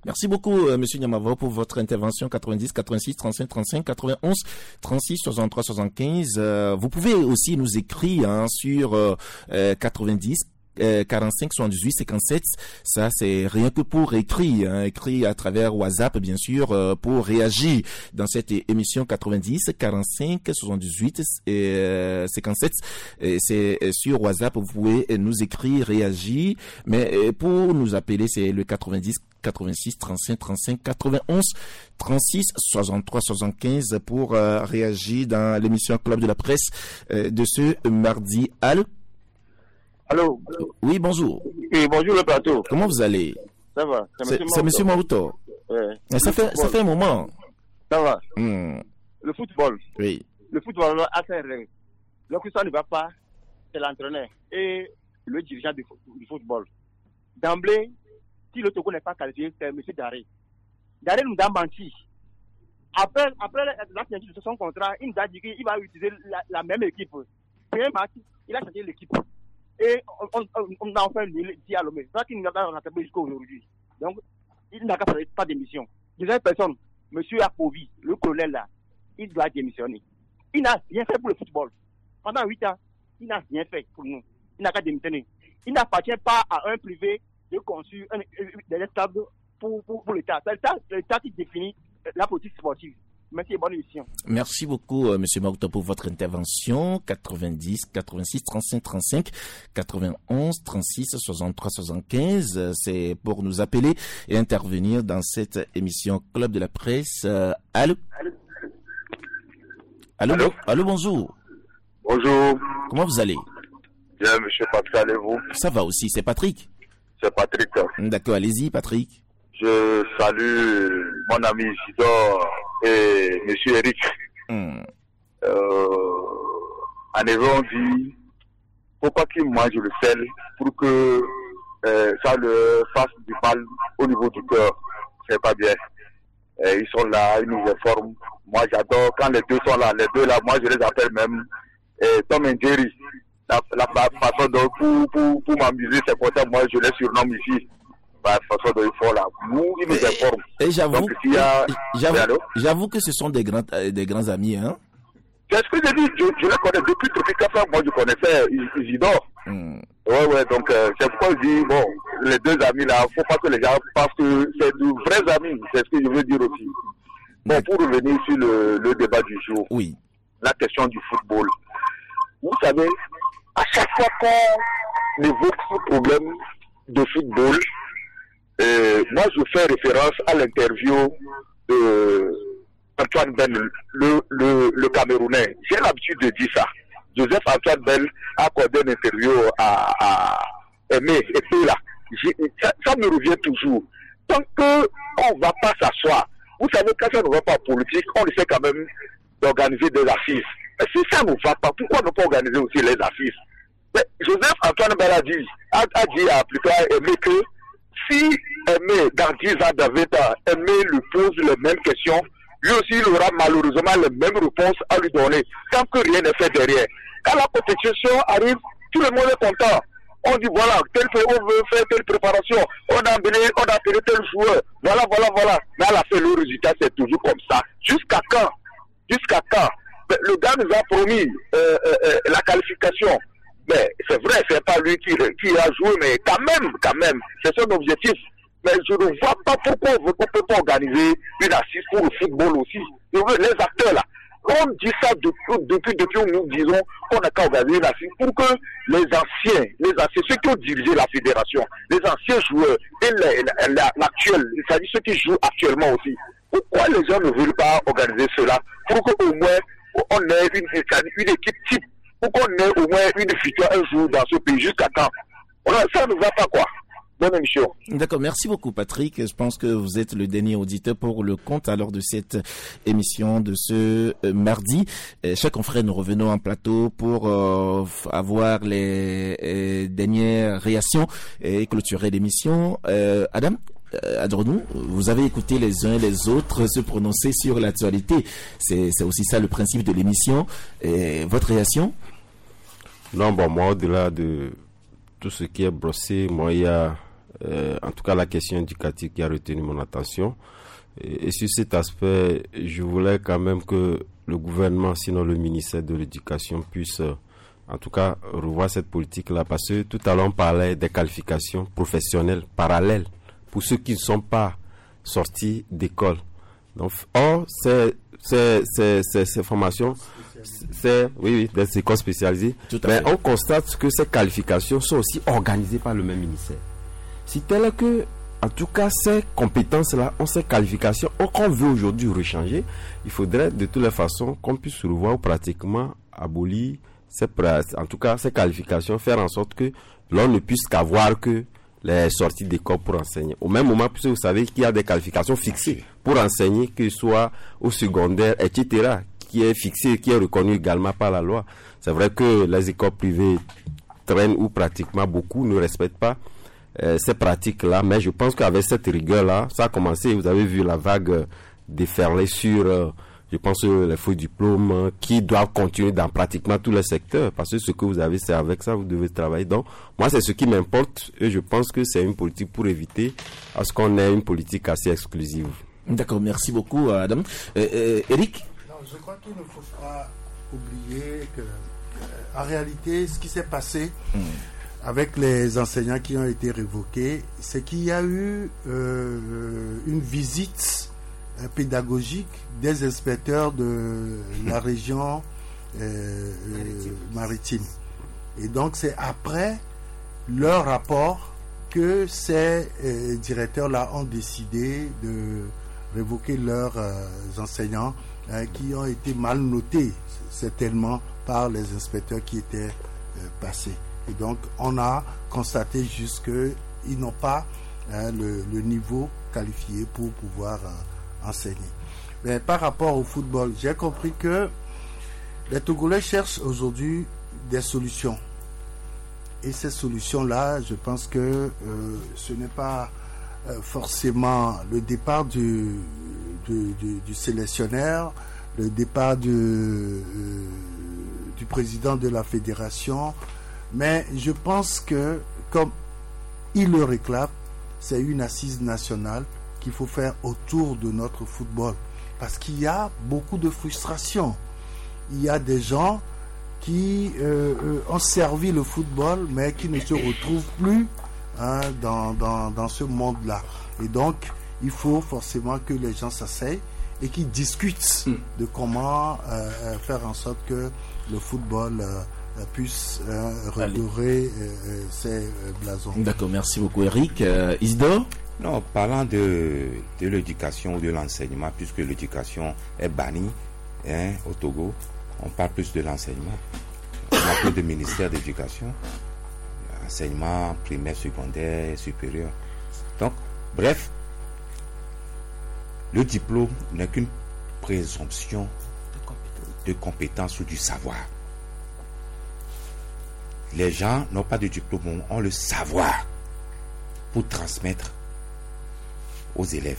Merci beaucoup, Monsieur Niamavo, pour votre intervention. 90 86 35 35 91 36 63 75. Vous pouvez aussi nous écrire sur 90 45 78 57. Ça, c'est rien que pour écrire, écrit à travers WhatsApp, bien sûr, pour réagir dans cette émission 90 45 78 57. C'est sur WhatsApp, vous pouvez nous écrire, réagir, mais pour nous appeler, c'est le 90 86 35 35 91 36 63 75 pour réagir dans l'émission Club de la Presse de ce mardi. Allô? Oui, bonjour. Oui, bonjour le plateau. Comment vous allez? Ça va. C'est Monsieur Maruto. Ouais. Ça fait un moment. Ça va. Le football. Oui. Le football a fait rêve. Donc ça ne va pas, c'est l'entraîneur et le dirigeant du football. D'emblée, si le Togo n'est pas qualifié, c'est M. Daré. Daré nous a menti. Après la signature de son contrat, il nous a dit qu'il va utiliser la même équipe. Premier match, il a changé l'équipe. Et on a enfin dit à l'homme. C'est ça qu'il n'a pas rattrapé jusqu'à aujourd'hui. Donc, il n'a pas d'émission. Deuxième personne, M. Apovi, le colonel là, il doit démissionner. Il n'a rien fait pour le football. Pendant 8 ans, il n'a rien fait pour nous. Il n'a qu'à démissionner. Il n'appartient pas à un privé de construire des stades pour l'État. C'est l'État qui définit la politique sportive. Merci et bonne émission. Merci beaucoup, M. Maruto, pour votre intervention. 90 86 35 35 91 36 63 75. C'est pour nous appeler et intervenir dans cette émission Club de la Presse. Allô? Allô, bonjour. Bonjour. Comment vous allez? Bien, monsieur Patrick, allez-vous? Ça va aussi, c'est Patrick. C'est Patrick. D'accord, allez-y, Patrick. Je salue mon ami Isidore et monsieur Eric. En effet, on dit, faut pas qu'ils mangent le sel pour que ça leur fasse du mal au niveau du cœur. C'est pas bien. Ils sont là, ils nous informent. Moi, j'adore quand les deux sont là. Les deux là, moi, je les appelle même Tom et Jerry. La façon dont pour m'amuser, c'est pour ça moi, je les surnomme ici. La façon dont ils font là. Nous, ils nous informent. Et j'avoue que ce sont des grands amis, hein. C'est ce que j'ai dit. Je les connais depuis Tropicafa. Moi, je connaissais Isidore. Ouais, donc c'est pourquoi je dis, bon, les deux amis là, faut pas que les gens pensent que c'est de vrais amis. C'est ce que je veux dire aussi. Bon, pour revenir sur le débat du jour. Oui. La question du football. Vous savez, à chaque fois qu'on évoque ce problème de football, moi je fais référence à l'interview de Antoine Bell, le Camerounais. J'ai l'habitude de dire ça. Joseph Antoine Bell a accordé une interview à Aimé et puis là. Ça me revient toujours. Tant qu'on ne va pas s'asseoir, vous savez, quand ça ne va pas en politique, on essaie quand même d'organiser des assises. Mais si ça ne va pas, pourquoi ne pas organiser aussi les assises? Mais Joseph Antoine Bell a dit plutôt à Aimé que si Aimé, dans 10 ans, dans 20 ans, Aimé lui pose les mêmes questions, lui aussi il aura malheureusement les mêmes réponses à lui donner, tant que rien n'est fait derrière. Quand la compétition arrive, tout le monde est content. On dit voilà, on veut faire telle préparation, on a appelé tel joueur, voilà. Mais à la fin, le résultat, c'est toujours comme ça. Jusqu'à quand? Le gars nous a promis la qualification. Mais c'est vrai, c'est pas lui qui a joué, mais quand même, c'est son objectif. Mais je ne vois pas pourquoi on ne peut pas organiser une assise pour le football aussi. Les acteurs là, on dit ça depuis nous disons qu'on n'a qu'à organiser une assise pour que les anciens, ceux qui ont dirigé la fédération, les anciens joueurs et l'actuel, c'est-à-dire ceux qui jouent actuellement aussi, pourquoi les gens ne veulent pas organiser cela pour qu'au moins on ait une équipe type, pour qu'on ait au moins une future un jour dans ce pays, jusqu'à quand? Ça ne va pas quoi. Bonne émission. D'accord, merci beaucoup Patrick. Je pense que vous êtes le dernier auditeur pour le compte alors de cette émission de ce mardi. Chers confrères, nous revenons en plateau pour avoir les dernières réactions et clôturer l'émission. Adam, Adronou, vous avez écouté les uns et les autres se prononcer sur l'actualité. C'est aussi ça le principe de l'émission. Votre réaction? Non, bon, moi, au-delà de tout ce qui est brossé, moi, il y a en tout cas la question éducative qui a retenu mon attention. Et sur cet aspect, je voulais quand même que le gouvernement, sinon le ministère de l'Éducation, puisse en tout cas revoir cette politique-là, parce que tout à l'heure on parlait des qualifications professionnelles parallèles pour ceux qui ne sont pas sortis d'école. Donc, or, ces formations, des écoles spécialisées, mais on constate que ces qualifications sont aussi organisées par le même ministère. Si tel est que, en tout cas, ces compétences-là, ces qualifications, qu'on veut aujourd'hui rechanger, il faudrait de toutes les façons qu'on puisse revoir ou pratiquement abolir en tout cas ces qualifications, faire en sorte que l'on ne puisse qu'avoir que les sorties d'école pour enseigner. Au même moment, puisque vous savez qu'il y a des qualifications fixées pour enseigner, que ce soit au secondaire, etc., qui est fixé, qui est reconnu également par la loi. C'est vrai que les écoles privées traînent ou pratiquement beaucoup ne respectent pas ces pratiques-là, mais je pense qu'avec cette rigueur-là, ça a commencé, vous avez vu la vague déferler sur... je pense les faux diplômes qui doivent continuer dans pratiquement tous les secteurs, parce que ce que vous avez, c'est avec ça, vous devez travailler. Donc, moi, c'est ce qui m'importe et je pense que c'est une politique pour éviter à ce qu'on ait une politique assez exclusive. D'accord, merci beaucoup, Adam. Eric? Non, je crois qu'il ne faut pas oublier que, en réalité, ce qui s'est passé avec les enseignants qui ont été révoqués, c'est qu'il y a eu une visite pédagogique des inspecteurs de la région maritime. Et donc c'est après leur rapport que ces directeurs-là ont décidé de révoquer leurs enseignants qui ont été mal notés certainement par les inspecteurs qui étaient passés. Et donc on a constaté juste qu'ils n'ont pas le niveau qualifié pour pouvoir enseigner. Mais par rapport au football, j'ai compris que les Togolais cherchent aujourd'hui des solutions. Et ces solutions-là, je pense que ce n'est pas forcément le départ du sélectionneur, le départ du président de la fédération, mais je pense que, comme il le réclame, c'est une assise nationale qu'il faut faire autour de notre football. Parce qu'il y a beaucoup de frustration. Il y a des gens qui ont servi le football, mais qui ne se retrouvent plus dans ce monde-là. Et donc, il faut forcément que les gens s'asseyent et qu'ils discutent de comment faire en sorte que le football puisse redorer ses blasons. D'accord, merci beaucoup Eric. Isidore? Non, parlant de l'éducation ou de l'enseignement, puisque l'éducation est bannie au Togo, on parle plus de l'enseignement. On a plus de ministère d'éducation, enseignement primaire, secondaire, supérieur. Donc, bref, le diplôme n'est qu'une présomption de compétence ou du savoir. Les gens n'ont pas de diplôme, ont le savoir pour transmettre aux élèves.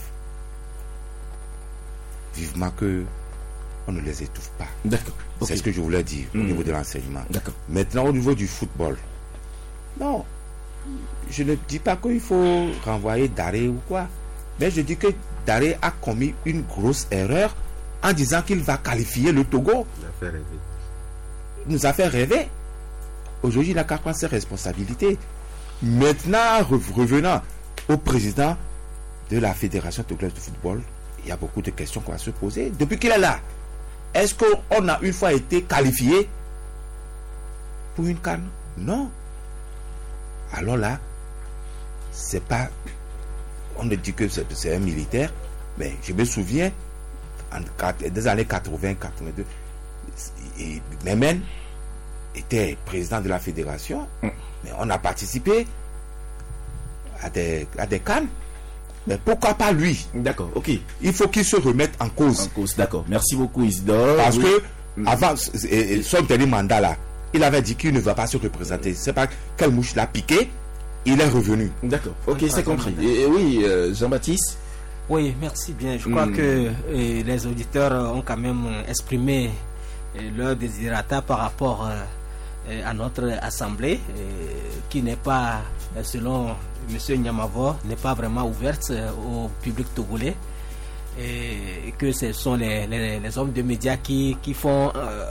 Vivement que on ne les étouffe pas. D'accord. Okay. C'est ce que je voulais dire au niveau de l'enseignement. D'accord. Maintenant, au niveau du football, non, je ne dis pas qu'il faut renvoyer Daré ou quoi, mais je dis que Daré a commis une grosse erreur en disant qu'il va qualifier le Togo. Il nous a fait rêver. Aujourd'hui, il n'a qu'à prendre ses responsabilités. Maintenant, revenant au président de la Fédération togolaise de football, il y a beaucoup de questions qu'on va se poser. Depuis qu'il est là, est-ce qu'on a une fois été qualifié pour une CAN? Non. Alors là, c'est pas... On ne dit que c'est un militaire, mais je me souviens, des années 80, 82, Memen était président de la fédération, mais on a participé à des CAN. Mais pourquoi pas lui? D'accord, ok. Il faut qu'il se remette en cause. En cause, d'accord. Merci beaucoup Isidore. Parce que avant son dernier mandat là, il avait dit qu'il ne va pas se représenter. C'est pas quelle mouche l'a piqué, il est revenu. D'accord, ok, c'est compris. Et oui, Jean-Baptiste? Oui, merci bien. Je crois que les auditeurs ont quand même exprimé leur désirata par rapport à notre assemblée, qui n'est pas, selon M. Nyamavo, n'est pas vraiment ouverte au public togolais. Et que ce sont les hommes de médias qui font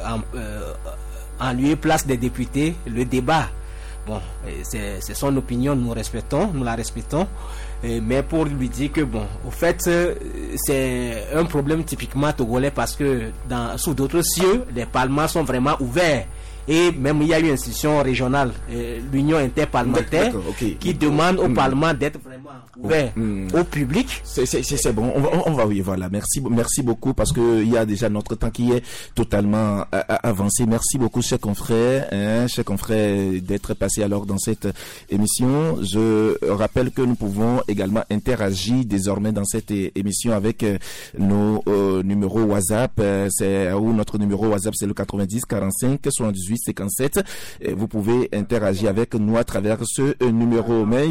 en lieu et place des députés le débat. Bon, c'est son opinion, nous la respectons, mais pour lui dire que bon, au fait, c'est un problème typiquement togolais parce que sous d'autres cieux, les parlements sont vraiment ouverts. Et même il y a une institution régionale, l'Union interparlementaire, qui demande au Parlement d'être vraiment ouvert au public. C'est bon, on va oui, voilà. Merci beaucoup parce que il y a déjà notre temps qui est totalement avancé. Merci beaucoup, chers confrères, d'être passés alors dans cette émission. Je rappelle que nous pouvons également interagir désormais dans cette émission avec nos numéros WhatsApp. Notre numéro WhatsApp c'est le 90 45 78 57. Vous pouvez interagir avec nous à travers ce numéro. Mais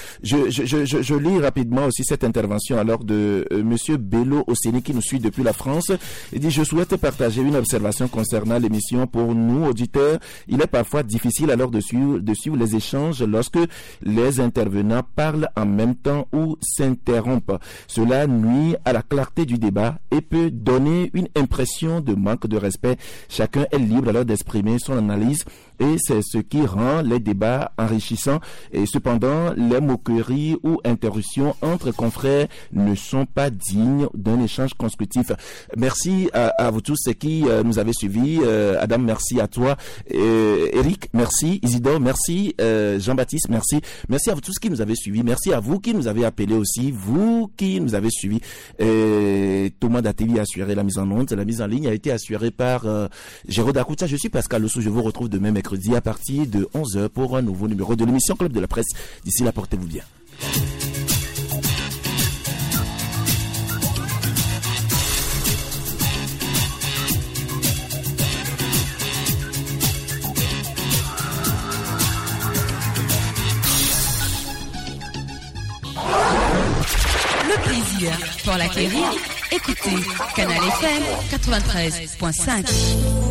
je lis rapidement aussi cette intervention alors de Monsieur Bello Osseni qui nous suit depuis la France. Il dit: je souhaite partager une observation concernant l'émission. Pour nous auditeurs, il est parfois difficile alors de suivre les échanges lorsque les intervenants parlent en même temps ou s'interrompent. Cela nuit à la clarté du débat et peut donner une impression de manque de respect. Chacun est libre alors d'exprimer son analyse et c'est ce qui rend les débats enrichissants. Et cependant, les moqueries ou interruptions entre confrères ne sont pas dignes d'un échange constructif. Merci à vous tous qui nous avez suivis. Adam, merci à toi. Eric, merci. Isidore, merci. Jean-Baptiste, merci. Merci à vous tous qui nous avez suivis. Merci à vous qui nous avez appelés aussi. Vous qui nous avez suivis. Thomas Datévi a assuré la mise en onde. La mise en ligne a été assurée par Géraud Dakoutia. Je suis Pascal Lossou. Je vous retrouve demain mercredi à partir de 11h pour un nouveau numéro de l'émission Club de la Presse. D'ici là, portez-vous bien. Le plaisir pour l'acquérir. Écoutez Canal FM 93.5.